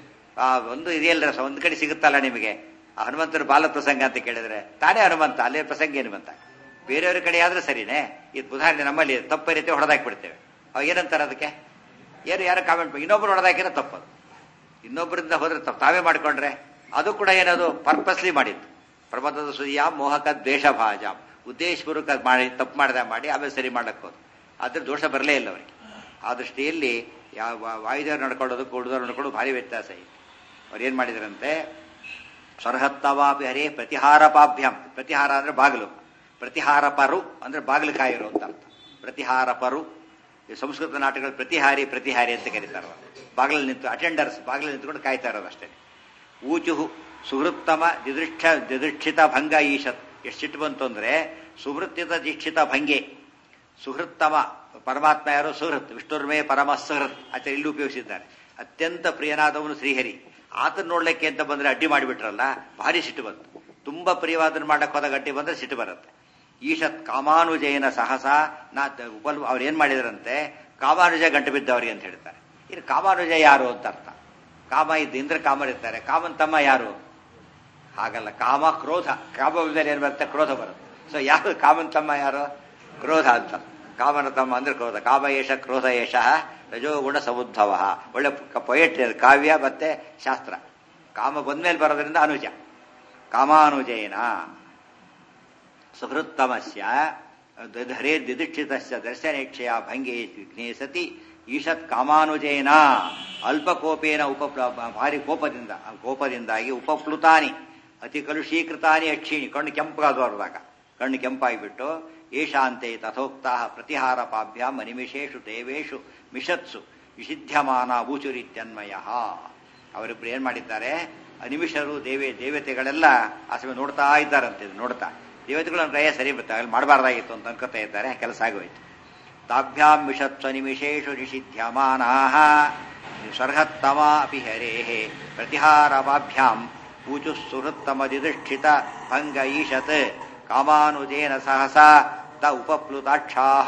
ಒಂದು ಇದೆಯಲ್ಲ, ಒಂದ್ ಕಡೆ ಸಿಗುತ್ತಲ್ಲ ನಿಮಗೆ. ಆ ಹನುಮಂತನ ಬಾಲ ಪ್ರಸಂಗ ಅಂತ ಕೇಳಿದ್ರೆ ತಾನೇ ಹನುಮಂತ, ಅಲ್ಲೇ ಪ್ರಸಂಗ ಹನುಮಂತ. ಬೇರೆಯವ್ರ ಕಡೆ ಆದ್ರೆ ಸರಿನೇ. ಇದು ಉದಾಹರಣೆ ನಮ್ಮಲ್ಲಿ ತಪ್ಪ ರೀತಿ ಹೊಡೆದಾಕ್ಬಿಡ್ತೇವೆ. ಅವಾಗ ಏನಂತಾರೆ ಅದಕ್ಕೆ? ಯಾರು ಕಾಮೆಂಟ್, ಇನ್ನೊಬ್ರು ಹೊಡೆದಾಕಿನ ತಪ್ಪದು. ಇನ್ನೊಬ್ಬರಿಂದ ಹೋದ್ರೆ ತಪ್ಪು, ತಾವೇ ಮಾಡ್ಕೊಂಡ್ರೆ ಅದು ಕೂಡ ಏನದು ಪರ್ಪಸ್ಲಿ ಮಾಡಿದ್ದು. ಪ್ರಮದದ ಸುದಿಯಾ ಮೋಹಕ ದ್ವೇಷ ಭಾಜಾಂ, ಉದ್ದೇಶಪೂರ್ವಕ ಮಾಡಿ ತಪ್ಪು ಮಾಡಿ ಆಮೇಲೆ ಸರಿ ಮಾಡಕ್ ಹೋದ್ರು. ಅದ್ರ ದೋಷ ಬರಲೇ ಇಲ್ಲ ಅವರಿಗೆ. ಆ ದೃಷ್ಟಿಯಲ್ಲಿ ವಾಯುದೇವರು ನಡ್ಕೊಳ್ಳೋದಕ್ಕೂ ಉಳಿದವ್ರು ನಡ್ಕೊಳ್ಳೋದು ಭಾರಿ ವ್ಯತ್ಯಾಸ ಇದೆ. ಅವ್ರು ಏನ್ ಮಾಡಿದ್ರಂತೆ? ಸ್ವರ್ಹತ್ತವಾಪಿ ಹರೇ ಪ್ರತಿಹಾರಪಾಭ್ಯಾಂ. ಪ್ರತಿಹಾರ ಅಂದ್ರೆ ಬಾಗಿಲು, ಪ್ರತಿಹಾರ ಪರು ಅಂದ್ರೆ ಬಾಗಿಲು ಕಾಯಿರು ಅಂತ ಅರ್ಥ. ಪ್ರತಿಹಾರ ಪರು. ಸಂಸ್ಕೃತ ನಾಟಕಗಳು ಪ್ರತಿಹಾರಿ ಅಂತ ಕರೀತಾರ. ಬಾಗಿಲಲ್ಲಿ ನಿಂತು ಅಟೆಂಡರ್ಸ್ ಬಾಗಿಲಲ್ಲಿ ನಿಂತ್ಕೊಂಡು ಕಾಯ್ತಾ ಇರೋದು ಅಷ್ಟೇ. ಊಚುಹು ಸುಹೃತ್ತಮ ದಿದೃಕ್ಷಿತ ಭಂಗ ಈಶತ್. ಎಷ್ಟು ಸಿಟ್ಟು ಬಂತು ಅಂದ್ರೆ ಸುಹೃತ್ತಿತ ದೀಕ್ಷಿತ ಭಂಗೆ. ಸುಹೃತ್ತಮ ಪರಮಾತ್ಮ ಯಾರು? ಸುಹೃತ್. ವಿಷ್ಣುರ್ಮೇ ಪರಮ ಸುಹೃತ್ ಆಚಾರ್ಯ ಇಲ್ಲಿ ಉಪಯೋಗಿಸಿದ್ದಾರೆ. ಅತ್ಯಂತ ಪ್ರಿಯನಾದವನು ಶ್ರೀಹರಿ. ಆತನ ನೋಡ್ಲಿಕ್ಕೆ ಅಂತ ಬಂದ್ರೆ ಅಡ್ಡಿ ಮಾಡಿಬಿಟ್ರಲ್ಲ, ಭಾರಿ ಸಿಟ್ಟು ಬಂತು. ತುಂಬಾ ಪ್ರಿಯವಾದನ ಮಾಡಕ್ ಹೋದಾಗ ಅಡ್ಡಿ ಬಂದ್ರೆ ಸಿಟ್ಟು ಬರುತ್ತೆ. ಈಶತ್ ಕಾಮಾನುಜಯನ ಸಹಸ ಅವ್ರು ಏನ್ ಮಾಡಿದ್ರಂತೆ? ಕಾಮಾನುಜ ಗಂಟು ಬಿದ್ದವ್ರಿಗೆ ಅಂತ ಹೇಳ್ತಾರೆ. ಇನ್ನು ಕಾಮಾನುಜ ಯಾರು ಅಂತ ಅರ್ಥ. ಕಾಮ ಇದ್ದು ಇಂದ್ರ ಕಾಮರಿರ್ತಾರೆ, ಕಾಮನ್ ತಮ್ಮ ಯಾರು? ಹಾಗಲ್ಲ, ಕಾಮ ಕ್ರೋಧ. ಕಾಮ ಏನ್ ಬರುತ್ತೆ? ಕ್ರೋಧ ಬರುತ್ತೆ. ಸೊ ಯಾರು ಕಾಮನ್ ತಮ್ಮ ಯಾರು? ಕ್ರೋಧ ಅಂತ. ಕಾಮನ ತಮ್ಮ ಅಂದ್ರೆ ಕ್ರೋಧ. ಕಾಮ ಏಷ ಕ್ರೋಧ ಏಷ ರಜೋಗುಣ ಸಮುದ್ಭವ. ಒಳ್ಳೆ ಪೊಯೆಟ್ರಿ ಅದು, ಕಾವ್ಯ ಮತ್ತೆ ಶಾಸ್ತ್ರ. ಕಾಮ ಬಂದ್ಮೇಲೆ ಬರೋದ್ರಿಂದ ಅನುಜ. ಕಾಮಾನುಜೇನ ಸುಹೃತ್ತಮಸ್ಯ ಹರೇ ದಿದೀಕ್ಷಿತಸ್ಯ ದರ್ಶನೇಕ್ಷೆಯ ಭಂಗೇ ವಿಘ್ನೇ ಸತಿ ಈಶತ್ ಕಾಮಾನುಜೇನ ಅಲ್ಪಕೋಪೇನ ಭಾರಿ ಕೋಪದಿಂದಾಗಿ ಉಪಪ್ಲುತಾನಿ ಅತಿ ಕಲುಷೀಕೃತಾನಿ ಅಕ್ಷೀಣಿ. ಕಣ್ಣು ಕೆಂಪಾದವರದಾಗ ಕಣ್ಣು ಕೆಂಪಾಗಿಬಿಟ್ಟು ಏಷಾಂತೆ ತಥೋಕ್ತ ಪ್ರತಿಹಾರಪಾಭ್ಯಾಂ ಅನಿಮಿಷೇಷು ದೇವೇಶು ಮಿಷತ್ಸು ವಿಷಿಧ್ಯಮಾನ ಊಚುರಿತ್ಯನ್ಮಯ. ಅವರಿಬ್ರು ಏನ್ ಮಾಡಿದ್ದಾರೆ? ಅನಿಮಿಷರು ದೇವತೆಗಳೆಲ್ಲ ಆ ಸಮಯ ನೋಡ್ತಾ ಇದ್ದಾರಂತೆ. ನೋಡ್ತಾ ದೇವತೆಗಳು ಸರಿ ಬರ್ತಾರೆ, ಅಲ್ಲಿ ಮಾಡಬಾರ್ದಾಗಿತ್ತು ಅಂತ ಅನ್ಕೋತಾ ಇದ್ದಾರೆ. ಕೆಲಸ ಆಗೋಯ್ತು. ತಾಭ್ಯಾಂ ವಿಷತ್ವ ನಿಮಿಷೇಷು ನಿಷಿಧ್ಯಮಾನಾಃ ಸ್ವರ್ಹತ್ತಮ ಅಪಿ ಹರೇಃ ಪ್ರತಿಹಾರವಾಭ್ಯಾಂ ಊಚು ಸುಹೃತ್ತಮದಿಧಿಷ್ಠಿತ ಭಂಗ ಈಶತ್ ಕಾಮಾನುಜೇನ ಸಹಸಾ ತ ಉಪಪ್ಲುತಾಕ್ಷಾಃ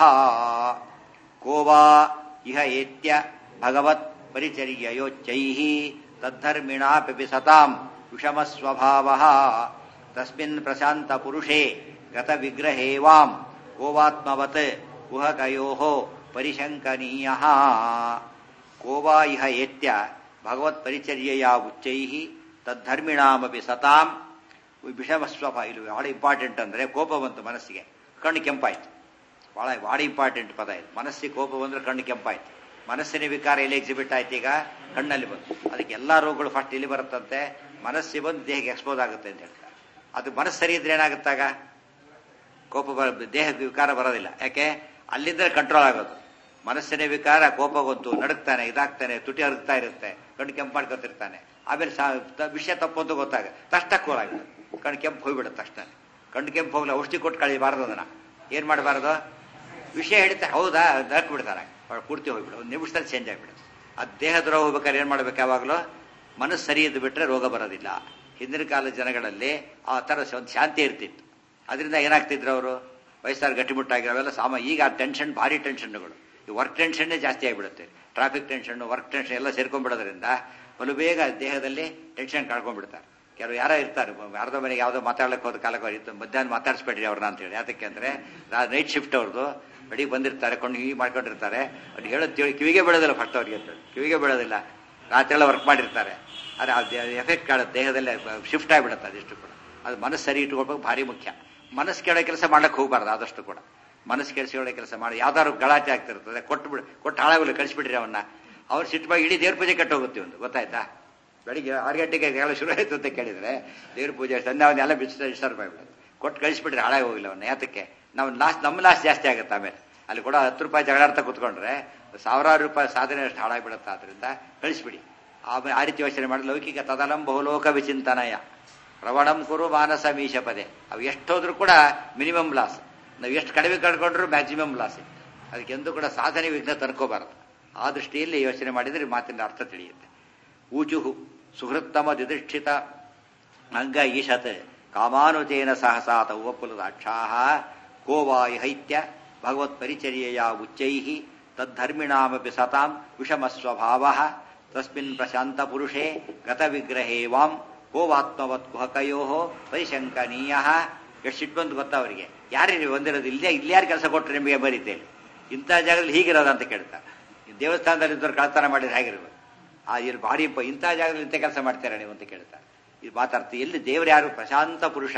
ಕೋವಾ ಇಹ ಏತ್ಯ ಭಗವತ್ ಪರಿಚರ್ಯಯೋಚ್ಚೈಃ ತದ್ಧರ್ಮಿಣಾಪಿ ಸತಾಂ ವಿಷಮಸ್ವಭಾವಃ ತಸ್ಮಿನ್ ಪ್ರಶಾಂತ ಪುರುಷೇ ಗತ ವಿಗ್ರಹೇ ವಾಂ ಕೋವಾತ್ಮವತ್ ಕುಹಕಯೋಃ ಪರಿಶಂಕನೀಯಃ ಕೋವಾ ಇಹ ಏತ್ಯ ಭಗವತ್ ಪರಿಚರ್ಯೆಯ ಉಚ್ಚೈಃ ತದ್ಧರ್ಮಿಣಾಮಪಿ ಸತಾಂ ವಿಷಮಸ್ವಭಾವ. ಇದು ಬಹಳ ಇಂಪಾರ್ಟೆಂಟ್ ಅಂದ್ರೆ ಕೋಪ ಬಂತು ಮನಸ್ಸಿಗೆ, ಕಣ್ಣು ಕೆಂಪಾಯ್ತು. ಬಹಳ ಇಂಪಾರ್ಟೆಂಟ್ ಪದ ಇದು. ಮನಸ್ಸಿಗೆ ಕೋಪ ಬಂದ್ರೆ ಕಣ್ಣು ಕೆಂಪಾಯ್ತು. ಮನಸ್ಸಿನ ವಿಕಾರ ಎಲ್ಲಿ ಎಕ್ಸಿಬಿಟ್ ಆಯ್ತು? ಈಗ ಕಣ್ಣಲ್ಲಿ ಬಂತು. ಅದಕ್ಕೆ ಎಲ್ಲಾ ರೋಗಗಳು ಫಸ್ಟ್ ಇಲ್ಲಿ ಬರುತ್ತಂತೆ, ಮನಸ್ಸಿಗೆ ಬಂದು ದೇಹಕ್ಕೆ ಎಕ್ಸ್ಪೋಸ್ ಆಗುತ್ತೆ ಅಂತ ಹೇಳ್ತಾರೆ. ಅದು ಮನಸ್ಸು ಸರಿ ಇದ್ರೆ ಏನಾಗುತ್ತಾಗ ಕೋಪ ದೇಹದ ವಿಕಾರ ಬರೋದಿಲ್ಲ. ಯಾಕೆ? ಅಲ್ಲಿಂದ ಕಂಟ್ರೋಲ್ ಆಗೋದು. ಮನಸ್ಸಿನ ವಿಕಾರ ಕೋಪ ಬಂತು, ನಡುಕ್ತಾನೆ, ಇದಾಗ್ತಾನೆ, ತುಟಿ ಹರಗ್ತಾ ಇರುತ್ತೆ, ಕಣ್ಣು ಕೆಂಪು ಮಾಡ್ಕೊತಿರ್ತಾನೆ. ಆಮೇಲೆ ವಿಷಯ ತಪ್ಪು ಅಂತ ಗೊತ್ತಾಗ ತಕ್ಷಣ ಕೋಲಾಗುತ್ತೆ, ಕಣ್ಣು ಕೆಂಪು ಹೋಗ್ಬಿಡುತ್ತೆ. ತಕ್ಷಣ ಕಣ್ಣು ಕೆಂಪು ಹೋಗ್ಲಿ, ಔಷಧಿ ಕೊಟ್ಟು ಕಳಿಬಾರ್ದು. ಅದನ್ನ ಏನ್ ಮಾಡಬಾರ್ದು? ವಿಷಯ ಹೇಳ್ತಾ ಹೌದಾ ನಕ್ ಬಿಡ್ತಾರೆ, ಪೂರ್ತಿ ಹೋಗ್ಬಿಡು, ಒಂದು ನಿಮಿಷದಲ್ಲಿ ಚೇಂಜ್ ಆಗ್ಬಿಡುತ್ತೆ. ಅದು ದೇಹದ ರೋಗ ಹೋಗ್ಬೇಕಾದ್ರೆ ಏನ್ ಮಾಡ್ಬೇಕು? ಯಾವಾಗಲೂ ಮನಸ್ಸು ಸರಿ ಇದ್ದು ಬಿಟ್ರೆ ರೋಗ ಬರೋದಿಲ್ಲ. ಹಿಂದಿನ ಕಾಲದ ಜನಗಳಲ್ಲಿ ಆ ತರ ಒಂದು ಶಾಂತಿ ಇರ್ತಿತ್ತು. ಅದರಿಂದ ಏನಾಗ್ತಿದ್ರು ಅವರು? ವಯಸ್ಸಾರು ಗಟ್ಟಿಮುಟ್ಟಾಗಿರೋ ಅವೆಲ್ಲ ಈಗ ಆ ಟೆನ್ಷನ್, ಭಾರಿ ಟೆನ್ಷನ್ಗಳು. ಈ ವರ್ಕ್ ಟೆನ್ಷನ್ನೇ ಜಾಸ್ತಿ ಆಗಿಬಿಡುತ್ತೆ. ಟ್ರಾಫಿಕ್ ಟೆನ್ಷನ್, ವರ್ಕ್ ಟೆನ್ಷನ್ ಎಲ್ಲ ಸೇರ್ಕೊಂಡ್ಬಿಡೋದ್ರಿಂದ ಬಲು ಬೇಗ ದೇಹದಲ್ಲಿ ಟೆನ್ಷನ್ ಕಳ್ಕೊಂಡ್ಬಿಡ್ತಾರೆ. ಕೆಲವು ಯಾರೋ ಇರ್ತಾರೆ, ಯಾರ್ದೋ ಮನೆಗೆ ಯಾವುದೋ ಮಾತಾಡ್ಲಿಕ್ಕೆ ಹೋದ ಕಾಲಕ್ಕೆ ಇತ್ತು, ಮಧ್ಯಾಹ್ನ ಮಾತಾಡಿಸ್ಬೇಡ್ರಿ ಅವ್ರನ್ನ ಅಂತ ಹೇಳಿ. ಯಾತಕ್ಕೆ ಅಂದ್ರೆ ನೈಟ್ ಶಿಫ್ಟ್ ಅವ್ರದ್ದು, ಬೆಳಿಗ್ಗೆ ಬಂದಿರ್ತಾರೆ, ಕೊಂಡು ಕಿವಿ ಮಾಡ್ಕೊಂಡಿರ್ತಾರೆ. ಅವ್ರಿಗೆ ಹೇಳೋದು ಕಿವಿಗೆ ಬೀಳೋದಿಲ್ಲ. ಫಸ್ಟ್ ಅವ್ರಿಗೆ ಕಿವಿಗೆ ಬೀಳೋದಿಲ್ಲ, ರಾತ್ರಿ ಎಲ್ಲ ವರ್ಕ್ ಮಾಡಿರ್ತಾರೆ. ಆದರೆ ಅದು ಎಫೆಕ್ಟ್ ಕಾಡುತ್ತೆ ದೇಹದಲ್ಲೇ, ಶಿಫ್ಟ್ ಆಗಿಬಿಡುತ್ತೆ ಅದಿಷ್ಟು ಕೂಡ. ಅದು ಮನಸ್ಸು ಸರಿ ಇಟ್ಕೊಳ್ಬೇಕು, ಭಾರಿ ಮುಖ್ಯ. ಮನಸ್ಸು ಕೆಡೋ ಕೆಲಸ ಮಾಡ್ಲಿಕ್ಕೆ ಹೋಗ್ಬಾರ್ದು ಆದಷ್ಟು ಕೂಡ. ಮನಸ್ಸು ಕೆಡಿಸಿಕೊಳ್ಳೋ ಕೆಲಸ ಮಾಡಿ, ಯಾವ್ದಾದ್ರು ಗಲಾಟೆ ಆಗ್ತಿರ್ತದೆ, ಕೊಟ್ಟು ಹಾಳಾಗಲಿ, ಕಳಿಸ್ಬಿಡ್ರಿ ಅವನ್ನ. ಅವ್ರು ಸಿಟ್ಟುವಾಗಿ ಇಡೀ ದೇವ್ರ ಪೂಜೆ ಕಟ್ಟೋಗುತ್ತೆ ಒಂದು, ಗೊತ್ತಾಯ್ತಾ? ಬೆಳಿಗ್ಗೆ 6 ಗಂಟೆಗೆ ಎಲ್ಲ ಶುರು ಆಯ್ತು ಅಂತ ಕೇಳಿದ್ರೆ ದೇವ್ರ ಪೂಜೆ ಸಂಧ್ಯಾವನ್ನ ಎಲ್ಲ ಡಿಸ್ಟರ್ಬ್ ಆಗಿಬಿಡುತ್ತೆ. ಕೊಟ್ಟು ಕಳಿಸ್ಬಿಟ್ರೆ ಹಾಳಾಗಿ ಹೋಗಿಲ್ಲ ಅವನ್ನ. ಯಾತಕ್ಕೆ? ನಾವು ನಮ್ಮ ಲಾಸ್ ಜಾಸ್ತಿ ಆಗುತ್ತೆ. ಆಮೇಲೆ ಅಲ್ಲಿ ಕೂಡ 10 ರೂಪಾಯಿ ಜಗಳಾಡ್ತಾ ಕೂತ್ಕೊಂಡ್ರೆ ಸಾವಿರಾರು ರೂಪಾಯಿ ಸಾಧನೆ ಅಷ್ಟು ಹಾಳಾಗ್ಬಿಡುತ್ತೆ. ಆದ್ರಿಂದ ಕಳಿಸ್ಬಿಡಿ. ಆಮೇಲೆ ಆ ರೀತಿ ಯೋಚನೆ ಮಾಡಿ ಲೌಕಿಕ ತದನಂ ಬಹುಲೋಕ ವಿಚಿಂತನಯ ಪ್ರವಣಂ ಕುರು ಮಾನಸ ಮೀಶ ಪದೇ. ಅವು ಎಷ್ಟೋದ್ರೂ ಕೂಡ ಮಿನಿಮಮ್ ಲಾಸ್. ನಾವು ಎಷ್ಟು ಕಡಿಮೆ ಕಳ್ಕೊಂಡ್ರು ಮ್ಯಾಕ್ಸಿಮಮ್ ಲಾಸ್. ಅದಕ್ಕೆಂದು ಕೂಡ ಸಾಧನೆ ವಿಘ್ನ ತರ್ಕೋಬಾರದು. ಆ ದೃಷ್ಟಿಯಲ್ಲಿ ಯೋಚನೆ ಮಾಡಿದರೆ ಮಾತಿನ ಅರ್ಥ ತಿಳಿಯುತ್ತೆ. ಊಚುಹು ಸುಹೃತ್ತಮ ದಿಧಿಷ್ಠಿತ ಅಂಗ ಈಶತ್ ಕಾಮಾನುಜೇನ ಸಹಸಾತ ಉಪಪುಲದಾಕ್ಷಾಃ ಕೋವಾಯಿ ಹೈತ್ಯ ಭಗವತ್ ಪರಿಚರ್ಯೆಯ ಉಚ್ಚೈಃ ತದ್ಧರ್ಮಿಣಾಮಪಿ ಸತಾಂ ವಿಷಮಸ್ವಭಾವಃ ತಸ್ಮಿನ್ ಪ್ರಶಾಂತ ಪುರುಷೇ ಗತ ವಿಗ್ರಹೇ ವಾಂ ಕೋವಾತ್ಮವತ್ ಕುಹಕಯೋಃ ಪರಿಶಂಕನೀಯಃ. ಎಷ್ಟು ಸಿಟ್ಟು ಬಂದು ಗೊತ್ತಾ ಅವರಿಗೆ? ಯಾರು ಬಂದಿರೋದು? ಇಲ್ಲಿ ಯಾರು ಕೆಲಸ ಕೊಟ್ಟರೆ ನಿಮಗೆ ಬರೀತೇನೆ? ಇಂಥ ಜಾಗದಲ್ಲಿ ಹೀಗಿರೋದು ಅಂತ ಕೇಳ್ತಾರೆ. ದೇವಸ್ಥಾನದಲ್ಲಿ ಇದ್ದವ್ರು ಕಳ್ತನ ಮಾಡಿದ್ರೆ ಹೇಗಿರ್ಬೋದು? ಇಲ್ಲಿ ಭಾರಿ ಇಂಥ ಜಾಗದಲ್ಲಿ ಇಂಥ ಕೆಲಸ ಮಾಡ್ತೀರಾ ನೀವು ಅಂತ ಕೇಳ್ತಾರೆ. ಇದು ಮಾತಾಡ್ತೀವಿ. ಎಲ್ಲಿ ದೇವರು ಯಾರು? ಪ್ರಶಾಂತ ಪುರುಷ.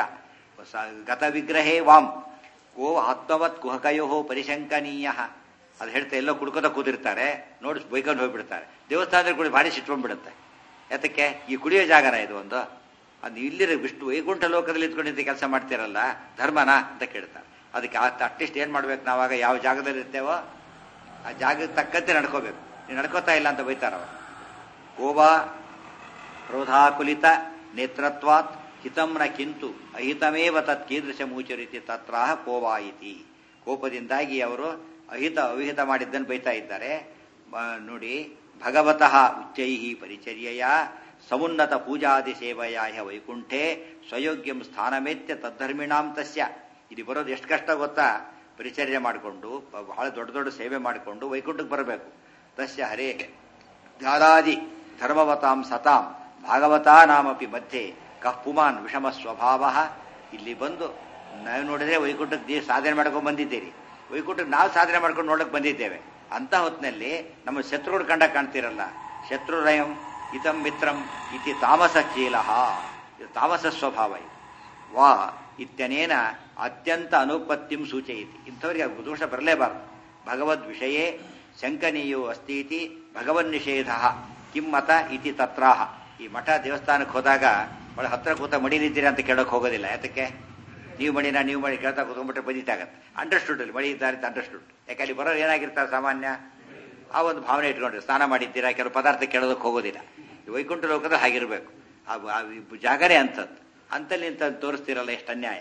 ಗತ ವಿಗ್ರಹೇ ವಾಂ ಕೋ ಆತ್ಮವತ್ ಕುಹಕಯೋಃ ಪರಿಶಂಕನೀಯ. ಅದು ಹೇಳ್ತಾ ಎಲ್ಲೋ ಕುಡ್ಕೋತ ಕೂತಿರ್ತಾರೆ, ನೋಡಿ ಬೈಕೊಂಡು ಹೋಗ್ಬಿಡ್ತಾರೆ. ದೇವಸ್ಥಾನದಲ್ಲಿ ಕೂಡ ಭಾರಿ ಸಿಟ್ಕೊಂಡ್ಬಿಡುತ್ತೆ. ಯಾತಕ್ಕೆ? ಈ ಕುಡಿಯೋ ಜಾಗನ ಇದು ಒಂದು. ಅದು ಇಲ್ಲಿರೋ ವಿಷ್ಣು ವೈಕುಂಠ ಲೋಕದಲ್ಲಿ ಇದ್ಕೊಂಡಿದ್ದ ಕೆಲಸ ಮಾಡ್ತಿರಲ್ಲ, ಧರ್ಮನಾ ಅಂತ ಕೇಳ್ತಾರೆ. ಅದಕ್ಕೆ ಅಟ್ಲೀಸ್ಟ್ ಏನ್ ಮಾಡ್ಬೇಕು? ನಾವಾಗ ಯಾವ ಜಾಗದಲ್ಲಿ ಇರ್ತೇವೋ ಆ ಜಾಗಕ್ಕೆ ತಕ್ಕಂತೆ ನಡ್ಕೋಬೇಕು. ನೀವು ನಡ್ಕೋತಾ ಇಲ್ಲ ಅಂತ ಬೈತಾರವ. ಕೋವಾ ಕ್ರೋಧಾಕುಲಿತ ನೇತ್ರತ್ವಾತ್ ಹಿತಂ ನ ಕಿಂತು ಅಹಿತಮೇವ ತತ್ ಕೀದೃಶ ಮೂಚರಿತಿ ತತ್ರಾಹ ಕೋವಾ ಇತಿ. ಕೋಪದಿಂದಾಗಿ ಅವರು ಅವಿಹಿತ ಮಾಡಿದ್ದನ್ನು ಬೈತಾ ಇದ್ದಾರೆ. ನೋಡಿ, ಭಗವತಃ ಉಚ್ಚೈಹಿ ಪರಿಚರ್ಯೆಯ ಸಮುನ್ನತ ಪೂಜಾದಿ ಸೇವೆಯ ವೈಕುಂಠೆ ಸ್ವಯೋಗ್ಯಂ ಸ್ಥಾನಮೇತ್ಯ ತದ್ಧರ್ಮಿಣಾಂ ತಸ್ಯ. ಇಲ್ಲಿ ಬರೋದು ಎಷ್ಟು ಕಷ್ಟ ಗೊತ್ತಾ? ಪರಿಚರ್ಯೆ ಮಾಡಿಕೊಂಡು ಬಹಳ ದೊಡ್ಡ ದೊಡ್ಡ ಸೇವೆ ಮಾಡಿಕೊಂಡು ವೈಕುಂಠಕ್ಕೆ ಬರಬೇಕು. ತಸ್ಯ ಹರೇ ಧ್ಯಾದಾದಿ ಧರ್ಮವತಾಂ ಸತಾಂ ಭಾಗವತಾ ನಾಮಪಿ ಮಧ್ಯೆ ಕಃ ಪುಮಾನ್ ವಿಷಮ ಸ್ವಭಾವ. ಇಲ್ಲಿ ಬಂದು ನಾವು ನೋಡಿದ್ರೆ ವೈಕುಂಠಕ್ಕೆ ಸಾಧನೆ ಮಾಡ್ಕೊಂಡು ಬಂದಿದ್ದೀರಿ, ವೈಕುಂಠಕ್ಕೆ ನಾವು ಸಾಧನೆ ಮಾಡ್ಕೊಂಡು ನೋಡಕ್ ಬಂದಿದ್ದೇವೆ. ಅಂತ ಹೊತ್ತಿನಲ್ಲಿ ನಮ್ಮ ಶತ್ರುಗಳು ಕಾಣ್ತಿರಲ್ಲ. ಶತ್ರುರಯಂ ಇತಂ ಮಿತ್ರಂ ಇತಿ ತಾಮಸ ಚೀಲಃ. ಇದು ತಾಮಸ ಸ್ವಭಾವ. ಇದು ವಾ ಇತ್ಯನೇನ ಅತ್ಯಂತ ಅನುಪತ್ತಿಂ ಸೂಚಯಿತಿ. ಇಂಥವ್ರಿಗೆ ದೋಷ ಬರಲೇಬಾರದು. ಭಗವದ್ ವಿಷಯೇ ಶಂಕನೀಯೋ ಅಸ್ತೀತಿ ಭಗವನ್ ನಿಷೇಧ ಕಿಮ್ಮತ ಇತಿ ತತ್ರಾಹ. ಈ ಮಠ ದೇವಸ್ಥಾನಕ್ಕೆ ಹೋದಾಗ ಒಳ್ಳೆ ಹತ್ರ ಕೂತ ಮಡಿಲಿದ್ದೀರಾ ಅಂತ ಕೇಳೋಕೆ ಹೋಗೋದಿಲ್ಲ. ಯಾತಕ್ಕೆ? ನೀವು ಮಡಿ ಕೇಳ್ತಾ ಕೂತ್ಕೊಂಡ್ಬಿಟ್ರೆ ಬದೀತಾಗತ್ತೆ. ಅಂಡರ್ಸ್ಟುಡ್ ಅಲ್ಲಿ ಮಡಿ ಇದ್ದಾರೆ ಅಂತ ಅಂಡರ್ಸ್ಟುಡ್. ಯಾಕೆ ಅಲ್ಲಿ ಬರೋರು ಏನಾಗಿರ್ತಾರೆ? ಸಾಮಾನ್ಯ ಆ ಒಂದು ಭಾವನೆ ಇಟ್ಕೊಂಡ್ರೆ ಸ್ನಾನ ಮಾಡಿದ್ದೀರಾ, ಕೆಲವು ಪದಾರ್ಥ ಕೇಳೋದಕ್ಕೆ ಹೋಗೋದಿಲ್ಲ. ಈ ವೈಕುಂಠ ಲೋಕದಲ್ಲಿ ಹಾಗಿರ್ಬೇಕು. ಜಾಗರೇ ಅಂಥದ್ದು ಅಂತಲ್ಲಿ ಇಂಥ ತೋರಿಸ್ತಿರಲ್ಲ ಎಷ್ಟು ಅನ್ಯಾಯ.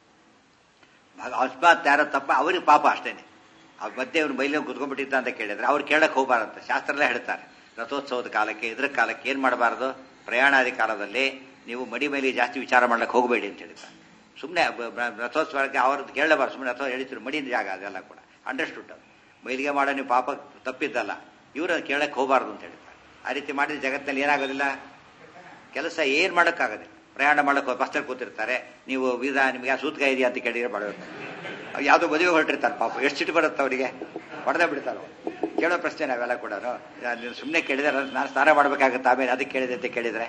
ಅಕಸ್ಮಾತ್ ಯಾರೋ ತಪ್ಪ ಅವ್ರಿಗೆ ಪಾಪ ಅಷ್ಟೇನೆ. ಅವ್ರ ಮಧ್ಯೆ ಅವ್ರು ಬೈಲಿ ಕುತ್ಕೊಂಡ್ಬಿಟ್ಟಿದ್ದ ಅಂತ ಕೇಳಿದ್ರೆ ಅವ್ರು ಕೇಳಕ್ಕೆ ಹೋಗಬಾರಂತ ಶಾಸ್ತ್ರಲ್ಲೇ ಹೇಳ್ತಾರೆ. ರಥೋತ್ಸವದ ಕಾಲಕ್ಕೆ ಇದ್ರ ಕಾಲಕ್ಕೆ ಏನ್ ಮಾಡಬಾರದು, ಪ್ರಯಾಣಾದಿ ಕಾಲದಲ್ಲಿ ನೀವು ಮಡಿ ಮೇಲೆ ಜಾಸ್ತಿ ವಿಚಾರ ಮಾಡ್ಲಿಕ್ಕೆ ಹೋಗಬೇಡಿ ಅಂತ ಹೇಳ್ತಾರೆ. ಸುಮ್ಮನೆ ರಥೋತ್ಸವಕ್ಕೆ ಅವ್ರದ್ದು ಕೇಳಬಾರ್ದು, ಸುಮ್ಮನೆ ರಥೋ ಎಳಿತಿರು ಮಡಿನ ಜಾಗ ಅದೆಲ್ಲ ಕೂಡ ಅಂಡರ್ಸ್ಟುಡ್. ಮೈಲಿಗೆ ಮಾಡೋ ನೀವು ಪಾಪ ತಪ್ಪಿದ್ದಲ್ಲ, ಇವರು ಕೇಳಕ್ಕೆ ಹೋಗಬಾರ್ದು ಅಂತ ಹೇಳ್ತಾರೆ. ಆ ರೀತಿ ಮಾಡಿದ ಜಗತ್ತಿನಲ್ಲಿ ಏನಾಗೋದಿಲ್ಲ, ಕೆಲಸ ಏನ್ ಮಾಡೋಕ್ಕಾಗೋದಿಲ್ಲ. ಪ್ರಯಾಣ ಮಾಡಕ್ಕೆ ಬಸ್ಸಲ್ಲಿ ಕೂತಿರ್ತಾರೆ, ನೀವು ವೀಸಾ ನಿಮ್ಗೆ ಸೂತ್ಕ ಇದೆಯಾ ಅಂತ ಕೇಳಿದ್ರೆ ಮಾಡೋದು. ಯಾವುದೋ ಮದುವೆ ಹೊರಟಿರ್ತಾರೆ ಪಾಪ, ಎಷ್ಟು ಸಿಟ್ಟು ಬರುತ್ತೆ ಅವರಿಗೆ, ಹೊಡೆದೇ ಬಿಡ್ತಾರೆ. ಕೇಳೋ ಪ್ರಶ್ನೆ ನಾವೆಲ್ಲ ಕೂಡ ಸುಮ್ಮನೆ ಕೇಳಿದ್ರೆ ನಾನು ಸ್ನಾನ ಮಾಡ್ಬೇಕಾಗತ್ತೆ ಆಮೇಲೆ ಅದಕ್ಕೆ ಕೇಳಿದೆ ಅಂತ ಕೇಳಿದ್ರೆ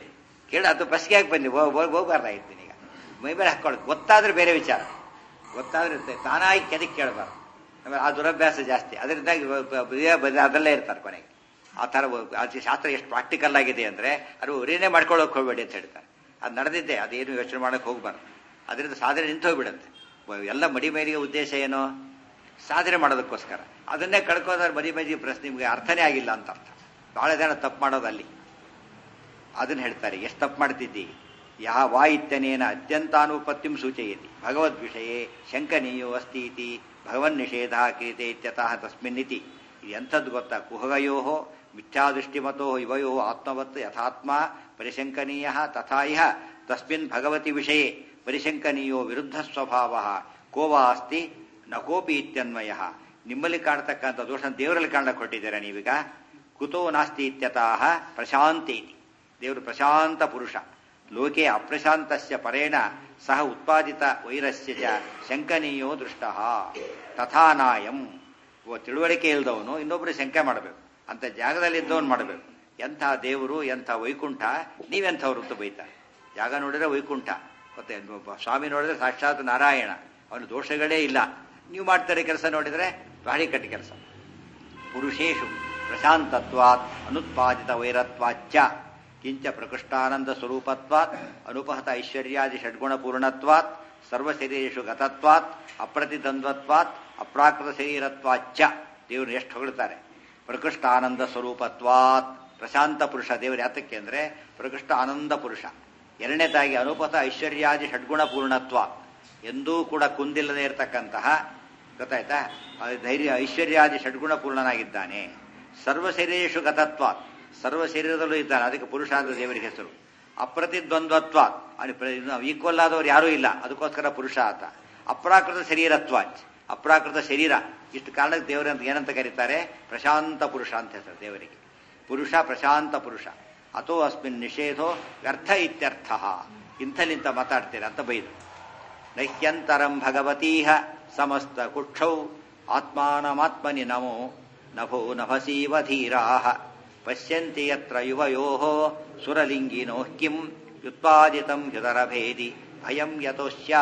ಅದು ಬಸ್ಗೆ ಯಾಕೆ ಬಂದಿ ಹೋಗ್ಬಾರ್ದಾಗಿರ್ತೀನಿ. ಈಗ ಮೈ ಮೇಲೆ ಹಾಕೊಳ್ಳೋದು ಗೊತ್ತಾದ್ರೆ ಬೇರೆ ವಿಚಾರ, ಗೊತ್ತಾದ್ರೆ ತಾನಾಗಿ ಕೆದಕ್ಕೆ ಕೇಳಬಾರ್ದು. ಆಮೇಲೆ ಆ ದುರಭ್ಯಾಸ ಜಾಸ್ತಿ, ಅದರಿಂದಾಗಿ ಅದರಲ್ಲೇ ಇರ್ತಾರೆ ಕೊನೆಗೆ. ಆ ಥರ ಶಾಸ್ತ್ರ ಎಷ್ಟು ಪ್ರಾಕ್ಟಿಕಲ್ ಆಗಿದೆ ಅಂದ್ರೆ ಅದು ಅವರೇನೇ ಮಾಡ್ಕೊಳ್ಳೋಕೆ ಹೋಗ್ಬೇಡಿ ಅಂತ ಹೇಳ್ತಾರೆ. ಅದು ನಡೆದಿದ್ದೆ, ಅದೇನು ಯೋಚನೆ ಮಾಡೋಕೆ ಹೋಗ್ಬಾರ್ದು. ಅದರಿಂದ ಸಾಧನೆ ನಿಂತು ಹೋಗ್ಬಿಡುತ್ತೆ. ಎಲ್ಲ ಮಡಿ ಮೇಲಿಗೆ ಉದ್ದೇಶ ಏನು, ಸಾಧನೆ ಮಾಡೋದಕ್ಕೋಸ್ಕರ. ಅದನ್ನೇ ಕಳ್ಕೋದ್ರೆ ಮಡಿ ಮೇಲಿಗೆ ಪ್ರಶ್ನೆ ನಿಮ್ಗೆ ಅರ್ಥನೇ ಆಗಿಲ್ಲ ಅಂತ ಅರ್ಥ. ಬಹಳ ಜನ ತಪ್ಪು ಮಾಡೋದು ಅಲ್ಲಿ. ಅದನ್ನ ಹೇಳ್ತಾರೆ, ಎಷ್ಟು ತಪ್ಪು ಮಾಡ್ತಿದ್ದಿ. ಯಾ ವಾ ಇತ್ಯನೇನ ಅತ್ಯಂತಾನುಪತ್ತಿಂ ಸೂಚಯತಿ ಭಗವದ್ ವಿಷಯೇ ಶಂಕನೀಯೋ ಅಸ್ತಿ ಇತಿ ಭಗವನ್ ನಿಷೇಧ ಕ್ರಿಯತೆ ಇತ್ಯತಃ ತಸ್ಮಿನ್ನಿತಿ. ಇದು ಎಂಥದ್ದು ಗೊತ್ತಾ, ಕುಹಗಯೋ ಮಿಥ್ಯಾದೃಷ್ಟಿಮತೋ ಇವಯೋ ಆತ್ಮವತ್ ಯಥಾತ್ಮ ಪರಿಶಂಕನೀಯ ತಥಾ ಇಹ ತಸ್ಮಿನ್ ಭಗವತಿ ವಿಷಯೇ ಪರಿಶಂಕನೀಯೋ ವಿರುದ್ಧ ಸ್ವಭಾವ ಕೋವಾ ಅಸ್ತಿ ನ ಕೋಪಿ ಇತ್ಯನ್ವಯ. ನಿಮ್ಮಲ್ಲಿ ಕಾಣ್ತಕ್ಕಂಥ ದೋಷ ದೇವರಲ್ಲಿ ಕಾಣಕ್ಕೆ ಕೊಟ್ಟಿದ್ದೀರಾ ನೀವೀಗ. ಕುತೋ ನಾಸ್ತಿ ಇತ್ಯತಃ ಪ್ರಶಾಂತಿ ಇತಿ. ದೇವರು ಪ್ರಶಾಂತ ಪುರುಷ. ಲೋಕೆ ಅಪ್ರಶಾಂತಸ್ಯ ಪರೇಣ ಸಹ ಉತ್ಪಾದಿತ ವೈರಸ್ಯ ಚ ಶಂಕನೀಯೋ ದೃಷ್ಟ ತಥಾ ನಾಯಂ. ತಿಳುವಳಿಕೆ ಇಲ್ದವನು ಇನ್ನೊಬ್ಬರು ಶಂಕೆ ಮಾಡಬೇಕು, ಅಂತ ಜಾಗದಲ್ಲಿ ಇದ್ದವನು ಮಾಡಬೇಕು. ಎಂಥ ದೇವರು, ಎಂಥ ವೈಕುಂಠ, ನೀವೆಂಥವ್ರು ಅಂತ ಬೈತಾರೆ. ಜಾಗ ನೋಡಿದ್ರೆ ವೈಕುಂಠ, ಮತ್ತೆ ಸ್ವಾಮಿ ನೋಡಿದ್ರೆ ಸಾಕ್ಷಾತ್ ನಾರಾಯಣ, ಅವನು ದೋಷಗಳೇ ಇಲ್ಲ. ನೀವು ಮಾಡ್ತಾರೆ ಕೆಲಸ ನೋಡಿದ್ರೆ ಭಾರಿ ಕಟ್ಟಿ ಕೆಲಸ. ಪುರುಷೇಶು ಪ್ರಶಾಂತತ್ವಾತ್ ಅನುತ್ಪಾದಿತ ವೈರತ್ವಾಚ್ಚ ಕಿಂಚ ಪ್ರಕೃಷ್ಟಾನಂದ ಸ್ವರೂಪತ್ವಾತ್ ಅನುಪಹತ ಐಶ್ವರ್ಯಾದಿ ಷಡ್ಗುಣಪೂರ್ಣತ್ವಾತ್ ಸರ್ವಶರೀರೇಶು ಗತತ್ವಾತ್ ಅಪ್ರತಿದ್ವಂದ್ವತ್ವಾತ್ ಅಪ್ರಾಕೃತ ಶರೀರತ್ವಾಚ್ಚ. ದೇವರು ಎಷ್ಟು ಹೊಗಳ್ತಾರೆ. ಪ್ರಕೃಷ್ಟ ಆನಂದ ಸ್ವರೂಪತ್ವಾತ್, ಪ್ರಶಾಂತ ಪುರುಷ ದೇವರು. ಯಾತಕ್ಕೆ ಅಂದ್ರೆ ಪ್ರಕೃಷ್ಟ ಆನಂದ ಪುರುಷ. ಎರಡನೇದಾಗಿ ಅನುಪತ ಐಶ್ವರ್ಯಾದಿ ಷಡ್ಗುಣ ಪೂರ್ಣತ್ವ, ಎಂದೂ ಕೂಡ ಕುಂದಿಲ್ಲದೆ ಇರತಕ್ಕಂತಹ, ಗೊತ್ತಾಯ್ತಾ, ಧೈರ್ಯ ಐಶ್ವರ್ಯಾದಿ ಷಡ್ಗುಣ ಪೂರ್ಣನಾಗಿದ್ದಾನೆ. ಸರ್ವ ಶರೀರೇಶು ಗತತ್ವಾತ್, ಸರ್ವ ಶರೀರದಲ್ಲೂ ಇದ್ದಾನೆ, ಅದಕ್ಕೆ ಪುರುಷ ಅಂತ ದೇವರಿಗೆ ಹೆಸರು. ಅಪ್ರತಿದ್ವಂದ್ವತ್ವಾತ್, ಈಕ್ವಲ್ ಆದವರು ಯಾರೂ ಇಲ್ಲ, ಅದಕ್ಕೋಸ್ಕರ ಪುರುಷ ಆತ. ಅಪ್ರಾಕೃತ ಶರೀರತ್ವಾಚ್, ಅಪ್ರಾಕೃತ ಶರೀರ. ಇಷ್ಟು ಕಾರಣಕ್ಕೆ ದೇವರಂತ ಏನಂತ ಕರೀತಾರೆ, ಪ್ರಶಾಂತ ಪುರುಷ ಅಂತ ಹೆಸರು ದೇವರಿಗೆ. ಪುರುಷ ಪ್ರಶಾಂತ ಪುರುಷ. ಅಥೋ ಅಸ್ಮಿನ್ ನಿಷೇಧೋ ವ್ಯರ್ಥ ಇತ್ಯರ್ಥ. ಇಂಥಲಿಂತ ಮಾತಾಡ್ತೀರ ಅಂತ ಬೈದು. ನಹ್ಯಂತರಂ ಭಗವತೀಹ ಸಮಸ್ತ ಕುಕ್ಷೌ ಆತ್ಮಾನಮಾತ್ಮನಿ ನಮೋ ನಭೋ ನಭಸೀವ ಧೀರಾಃ ಪಶ್ಯಂತಿ ಯತ್ರ ಯುವಯೋಃ ಸುರಲಿಂಗಿನೋಃ ಕಿಂ ವ್ಯುತ್ಪಾದಿತಂ ಹೃದರಭೇದಿ ಭಯಂ ಯತೋಸ್ಯ.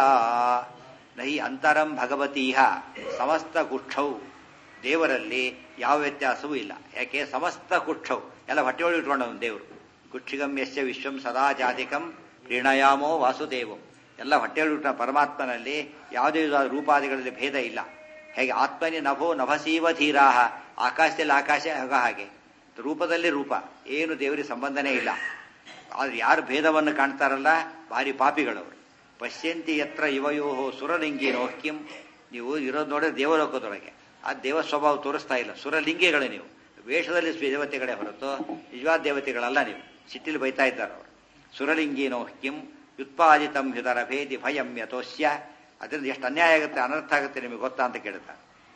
ನಹಿ ಅಂತರಂ ಭಗವತೀಹ ಸಮಸ್ತ ಕುಕ್ಷೌ. ದೇವರಲ್ಲಿ ಯಾವ ವ್ಯತ್ಯಾಸವೂ ಇಲ್ಲ. ಯಾಕೆ, ಸಮಸ್ತ ಕುಕ್ಷೌ ಎಲ್ಲ ಹೊಟ್ಟೆಯೊಳಗೆ ಇಟ್ಕೊಂಡವನು ದೇವರು. ಕುಕ್ಷಿಗಂ ಯಸ್ಯ ವಿಶ್ವಂ ಸದಾ ಜಾತಿಕಂ ಕ್ರೀಣಯಾಮೋ ವಾಸುದೇವಂ. ಎಲ್ಲ ಹೊಟ್ಟೆಯೊಳಗೆ ಇಟ್ಟ ಪರಮಾತ್ಮನಲ್ಲಿ ಯಾವುದೇ ರೂಪಾದಿಗಳಲ್ಲಿ ಭೇದ ಇಲ್ಲ. ಹೇಗೆ ಆತ್ಮನಿ ನಭೋ ನಭಸೀವ ಧೀರಾಹ, ಆಕಾಶದಲ್ಲಿ ಆಕಾಶ ಹಾಗೆ, ರೂಪದಲ್ಲಿ ರೂಪ, ಏನು ದೇವರಿಗೆ ಸಂಬಂಧನೇ ಇಲ್ಲ. ಆದ್ರೆ ಯಾರು ಭೇದವನ್ನು ಕಾಣ್ತಾರಲ್ಲ ಭಾರಿ ಪಾಪಿಗಳವರು. ಪಶ್ಯಂತಿ ಯತ್ರ ಯುವಯೋಹೋ ಸುರಲಿಂಗಿನೋ ಕಿಂ. ನೀವು ಇರೋದು ನೋಡಿದ್ರೆ ದೇವಲೋಕದೊಳಗೆ, ಆ ದೇವ ಸ್ವಭಾವ ತೋರಿಸ್ತಾ ಇಲ್ಲ. ಸುರಲಿಂಗಿಗಳು ನೀವು, ವೇಷದಲ್ಲಿ ದೇವತೆಗಳೇ ಹೊರತು ನಿಜವಾದ ದೇವತೆಗಳಲ್ಲ. ನೀವು ಸಿಟ್ಟಿಲಿ ಬೈತಾ ಇದ್ದಾರೆ ಅವರು. ಸುರಲಿಂಗಿನೋ ಕಿಂ ವ್ಯುತ್ಪಾದಿತಂ ಹೃದರ ಭೇದಿ ಭಯಂ ಯತೋಸ್ಯ. ಅದರಿಂದ ಎಷ್ಟು ಅನ್ಯಾಯ ಆಗುತ್ತೆ, ಅನರ್ಥ ಆಗುತ್ತೆ ನಿಮಗೆ ಗೊತ್ತಾ ಅಂತ ಕೇಳ್ತಾರೆ.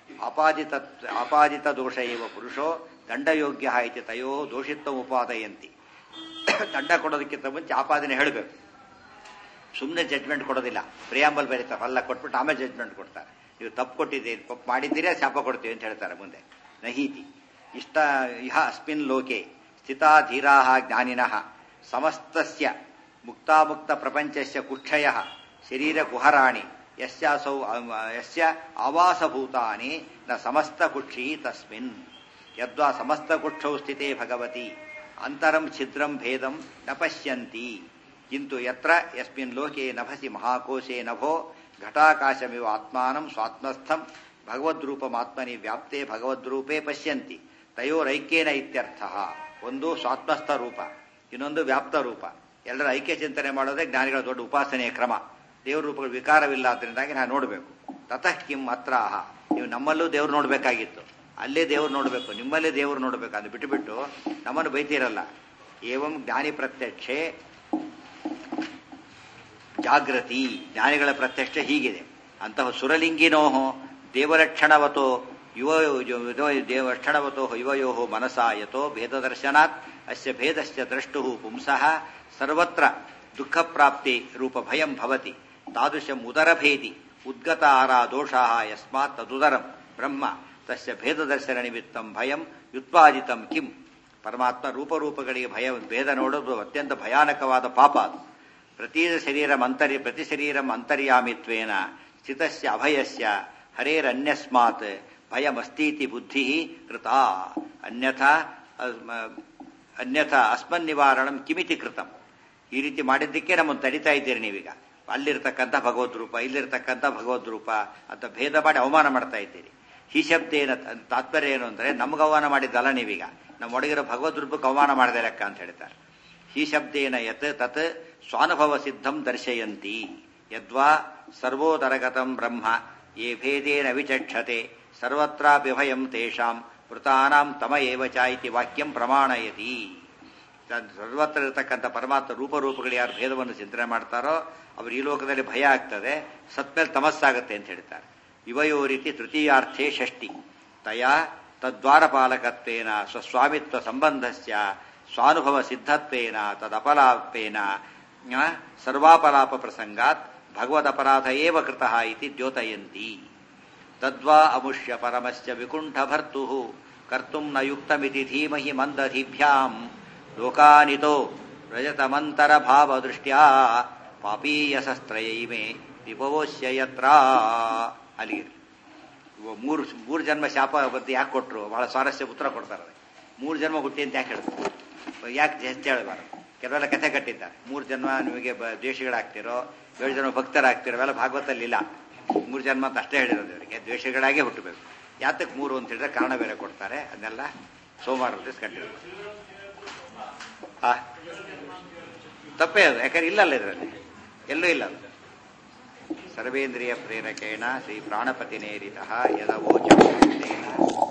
ಅಪಾದಿತ ದೋಷ ಇವ ಪುರುಷೋ ದಂಡಯೋಗ್ಯ ಇತಿ ತಯೋ ದೋಷಿತ್ವ ಉಪಾದಯಂತಿ. ದಂಡ ಕೊಡೋದಕ್ಕಿಂತ ಮುಂಚೆ ಆಪಾದನೆ ಹೇಳಬೇಕು. ಸುಮ್ಮನೆ ಜಡ್ಜ್ಮೆಂಟ್ ಕೊಡೋದಿಲ್ಲ. ಪ್ರಿಯಾಂಬಲ್ ಬರೀತಾರೆ, ಎಲ್ಲ ಕೊಟ್ಬಿಟ್ಟು ಆಮೇಲೆ ಜಡ್ಜ್ಮೆಂಟ್ ಕೊಡ್ತಾರೆ. ನೀವು ತಪ್ಪು ಕೊಟ್ಟಿದ್ದೀರಿ, ತಪ್ಪು ಮಾಡಿದ್ದೀರಾ, ಶಾಪ ಕೊಡ್ತೀವಿ ಅಂತ ಹೇಳ್ತಾರೆ ಮುಂದೆ. ನಹೀತಿ ಇಷ್ಟ ಇಹ ಅಸ್ಮಿನ್ ಲೋಕೆ ಸ್ಥಿತಾ ಧೀರಾಃ ಜ್ಞಾನಿನಃ ಸಮಸ್ತಸ್ಯ ಮುಕ್ತಾಮುಕ್ತ ಪ್ರಪಂಚಸ್ಯ ಕುಕ್ಷಯಃ ಶರೀರ ಕುಹರಾಣಿ ಯಸ್ಯ ಆವಾಸಭೂತಾನಿ ನ ಸಮಸ್ತ ಕುಕ್ಷಿ ತಸ್ಮಿನ್. ಯದ್ವಾ ಸಮಸ್ತ ಕುಕ್ಷೌ ಸ್ಥಿತೇ ಭಗವತಿ ಅಂತರಂ ಛಿದ್ರಂ ಭೇದಂ ನ ಪಶ್ಯಂತಿ. ಕಿಂತು ಯತ್ರ ಯಸ್ಮಿನ್ ಲೋಕೆ ನಭಸಿ ಮಹಾಕೋಶೆ ನಭೋ ಘಟಾಕಾಶಮಿವ ಆತ್ಮಾನಂ ಸ್ವಾತ್ಮಸ್ಥಂ ಭಗವದ್ರೂಪಮಾತ್ಮನಿ ವ್ಯಾಪ್ತೆ ಭಗವದ್ರೂಪೇ ಪಶ್ಯಂತಿ ತಯೋರೈಕ್ಯೇನ ಇತ್ಯರ್ಥ. ಒಂದು ಸ್ವಾತ್ಮಸ್ಥ ರೂಪ, ಇನ್ನೊಂದು ವ್ಯಾಪ್ತ ರೂಪ. ಎಲ್ಲರ ಐಕ್ಯ ಚಿಂತನೆ ಮಾಡೋದೇ ಜ್ಞಾನಿಗಳ ದೊಡ್ಡ ಉಪಾಸನೆಯ ಕ್ರಮ. ದೇವ್ರ ರೂಪಗಳು ವಿಕಾರವಿಲ್ಲ ಅದರಿಂದಾಗಿ ನಾನು ನೋಡಬೇಕು. ತತಃ ಕಿಂ ಅತ್ರಾಹ, ನೀವು ನಮ್ಮಲ್ಲೂ ದೇವ್ರು ನೋಡ್ಬೇಕಾಗಿತ್ತು, ಅಲ್ಲೇ ದೇವ್ರು ನೋಡ್ಬೇಕು, ನಿಮ್ಮಲ್ಲೇ ದೇವ್ರು ನೋಡ್ಬೇಕು. ಅದು ಬಿಟ್ಟು ನಮ್ಮನ್ನು ಬೈತಿರಲ್ಲ. ಏವಂ ಜ್ಞಾನಿ ಪ್ರತ್ಯಕ್ಷೆ ಜಾಗೃತಿ, ಜ್ಞಾನಿಗಳ ಪ್ರತ್ಯಕ್ಷ ಹೀಗಿದೆ. ಅಂತಹ ಸುರಲಿಂಗಿನೋಹೋ ದೇವಲಕ್ಷಣವತೋ ದೇವಲಕ್ಷಣವತೋ ಯುವಯೋ ಮನಸಾ ಯತೋ ಭೇದದರ್ಶನಾತ್ ಅಸ್ಯ ಭೇದಸ್ಯ ದ್ರಷ್ಟು ಪುಂಸಃ ಸರ್ವತ್ರ ದುಃಖ ಪ್ರಾಪ್ತಿ ರೂಪ ಭಯಂ ಭವತಿ ತಾದೃಶಂ ಉದರಭೇದಿ ಉದ್ಗತ ಆರಾ ದೋಷಾಃ ಯಸ್ಮಾತ್ ತದುದರಂ ಬ್ರಹ್ಮ ತಸ್ಯ ಭೇದದರ್ಶನ ನಿಮಿತ್ತಂ ಭಯಂ ಯುತ್ಪಾದಿತಂ ಕಿಂ. ಪರಮಾತ್ಮ ರೂಪಗಳಿಗೆ ಭೇದ ನೋಡೋದು ಅತ್ಯಂತ ಭಯಾನಕವಾದ ಪಾಪ ಅದು. ಪ್ರತಿ ಶರೀರಂ ಅಂತರ್ಯಾಮಿತ್ವೇನ ಸ್ಥಿತಸ್ಯ ಅಭಯಸ್ಯ ಹರೇರನ್ಯಸ್ಮಾತ್ ಭಯಮಸ್ತೀತಿ ಬುದ್ಧಿ ಕೃತಾ ಅನ್ಯಥಾ ಅಸ್ಮನ್ ನಿವಾರಣಂ ಕಿಮಿತಿ ಕೃತಂ. ಈ ರೀತಿ ಮಾಡಿದ್ದಕ್ಕೆ ನಮ್ಮನ್ನು ತಡಿತಾ ಇದ್ದೀರಿ ನೀವೀಗ. ಅಲ್ಲಿರ್ತಕ್ಕಂಥ ಭಗವದ್ ರೂಪ, ಇಲ್ಲಿರ್ತಕ್ಕಂಥ ಭಗವದ್ ರೂಪ ಅಂತ ಭೇದ ಮಾಡಿ ಅವಮಾನ ಮಾಡ್ತಾ ಇದ್ದೀರಿ. ಈ ಶಬ್ದೇನ ತಾತ್ಪರ್ಯ ಏನು ಅಂದ್ರೆ ನಮ್ಗೆ ಅವಮಾನ ಮಾಡಿದ್ದಲ್ಲ, ನೀವೀಗ ನಮ್ಮೊಳಗಿರೋ ಭಗವದ್ ರೂಪಕ್ಕೆ ಅವಮಾನ ಮಾಡದೆ ಲೆಕ್ಕ ಅಂತ ಹೇಳ್ತಾರೆ. ಈ ಶಬ್ದೇನ ಯತ್ ತತ್ ಸ್ವಾನುಭವ ಸಿದ್ಧಂ ದರ್ಶಯಂತಿ ಯದ್ವಾ ಸರ್ವೋದರಗತಂ ಬ್ರಹ್ಮ ಯೇ ಭೇದೇನ ವಿಚಕ್ಷತೆ ಸರ್ವತ್ರಾಪಿ ಭಯಂ ತೇಷಾಂ ವೃತಾನಾಂ ತಮ ಏವ ಚ ಇತಿ ವಾಕ್ಯಂ ಪ್ರಮಾಣಯತಿ. ಸರ್ವತ್ರ ಇರತಕ್ಕಂಥ ಪರಮಾತ್ಮ ರೂಪಗಳು ಯಾರು ಭೇದವನ್ನು ಚಿಂತನೆ ಮಾಡ್ತಾರೋ ಅವರು ಈ ಲೋಕದಲ್ಲಿ ಭಯ ಆಗ್ತದೆ, ಸತ್ಮೇಲೆ ತಮಸ್ಸಾಗುತ್ತೆ ಅಂತ ಹೇಳ್ತಾರೆ. ಇವಯೋ ರೀತಿ ತೃತೀಯಾರ್ಥೇ ಷಷ್ಠಿ ತಯಾ ತದ್ವಾರಪಾಲಕತ್ವೇನ ಸ್ವಸ್ವಾಮಿತ್ವ ಸಂಬಂಧಸ್ಯ ಸ್ವಾನುಭವ ಸಿದ್ಧತ್ವೇನ ತದಪಲಾಪೇನ ಸರ್ವಾಪಲಾಪ ಪ್ರಸಂಗಾತ್ ಭಗವದಪರಾಧ ಏವ ಕೃತಃ ಇತಿ ದ್ಯೋತಯಂತಿ. ತದ್ವಾ ಅಮುಷ್ಯ ಪರಮಸ್ಯ ವಿಕುಂಠ ಭರ್ತುಃ ಕರ್ತುಂ ನ ಯುಕ್ತಮಿತಿ ಧೀಮಹಿ ಮಂದಧಿಭ್ಯಾಂ ಲೋಕಾನಿತೋ ರಜತಮಂತರ ಭಾವ ದೃಷ್ಟ್ಯಾ ಪಾಪೀಯಸಸ್ತ್ರಯೈಮೆ ವಿಭವೋಸ್ಯ ಯತ್ರ. ಅಲ್ಲಿಗೆ ಮೂರು ಜನ್ಮ ಶಾಪ ಬಂದು ಯಾಕೆ ಕೊಟ್ಟರು, ಬಹಳ ಸ್ವಾರಸ್ಯ ಉತ್ತರ ಕೊಡ್ತಾರೆ. 3 ಜನ್ಮ ಹುಟ್ಟಿ ಅಂತ ಯಾಕೆ ಹೇಳ್ತಾರೆ, ಯಾಕೆ ಜಾಸ್ತಿ ಹೇಳಬಾರ್ದು. ಕೆಲವೆಲ್ಲ ಕಥೆ ಕಟ್ಟಿದ್ದಾರೆ. 3 ಜನ್ಮ ನಿಮಗೆ ದ್ವೇಷಗಳಾಗ್ತಿರೋ, 7 ಜನ್ಮ ಭಕ್ತರಾಗ್ತಿರೋ, ಅವೆಲ್ಲ ಭಾಗವತಲ್ಲಿ ಇಲ್ಲ. 3 ಜನ್ಮ ಅಂತ ಅಷ್ಟೇ ಹೇಳಿರೋದು. ಇವರಿಗೆ ದ್ವೇಷಗಳಾಗೇ ಹುಟ್ಟಬೇಕು. ಯಾತಕ್ಕೆ 3 ಅಂತ ಹೇಳಿದ್ರೆ ಕಾರಣ ಬೇರೆ ಕೊಡ್ತಾರೆ. ಅದನ್ನೆಲ್ಲ ಸೋಮವಾರ ಕಂಟಿನ್ಯೂ. ತಪ್ಪೇ ಅದು, ಯಾಕಂದ್ರೆ ಇಲ್ಲಲ್ಲ ಇದರಲ್ಲಿ, ಎಲ್ಲೂ ಇಲ್ಲ. ಸರ್ವೇಂದ್ರಿಯ ಪ್ರೇರಕೇಣ ಶ್ರೀ ಪ್ರಾಣಪತಿನೇರಿತಃ ಯದವೋಚ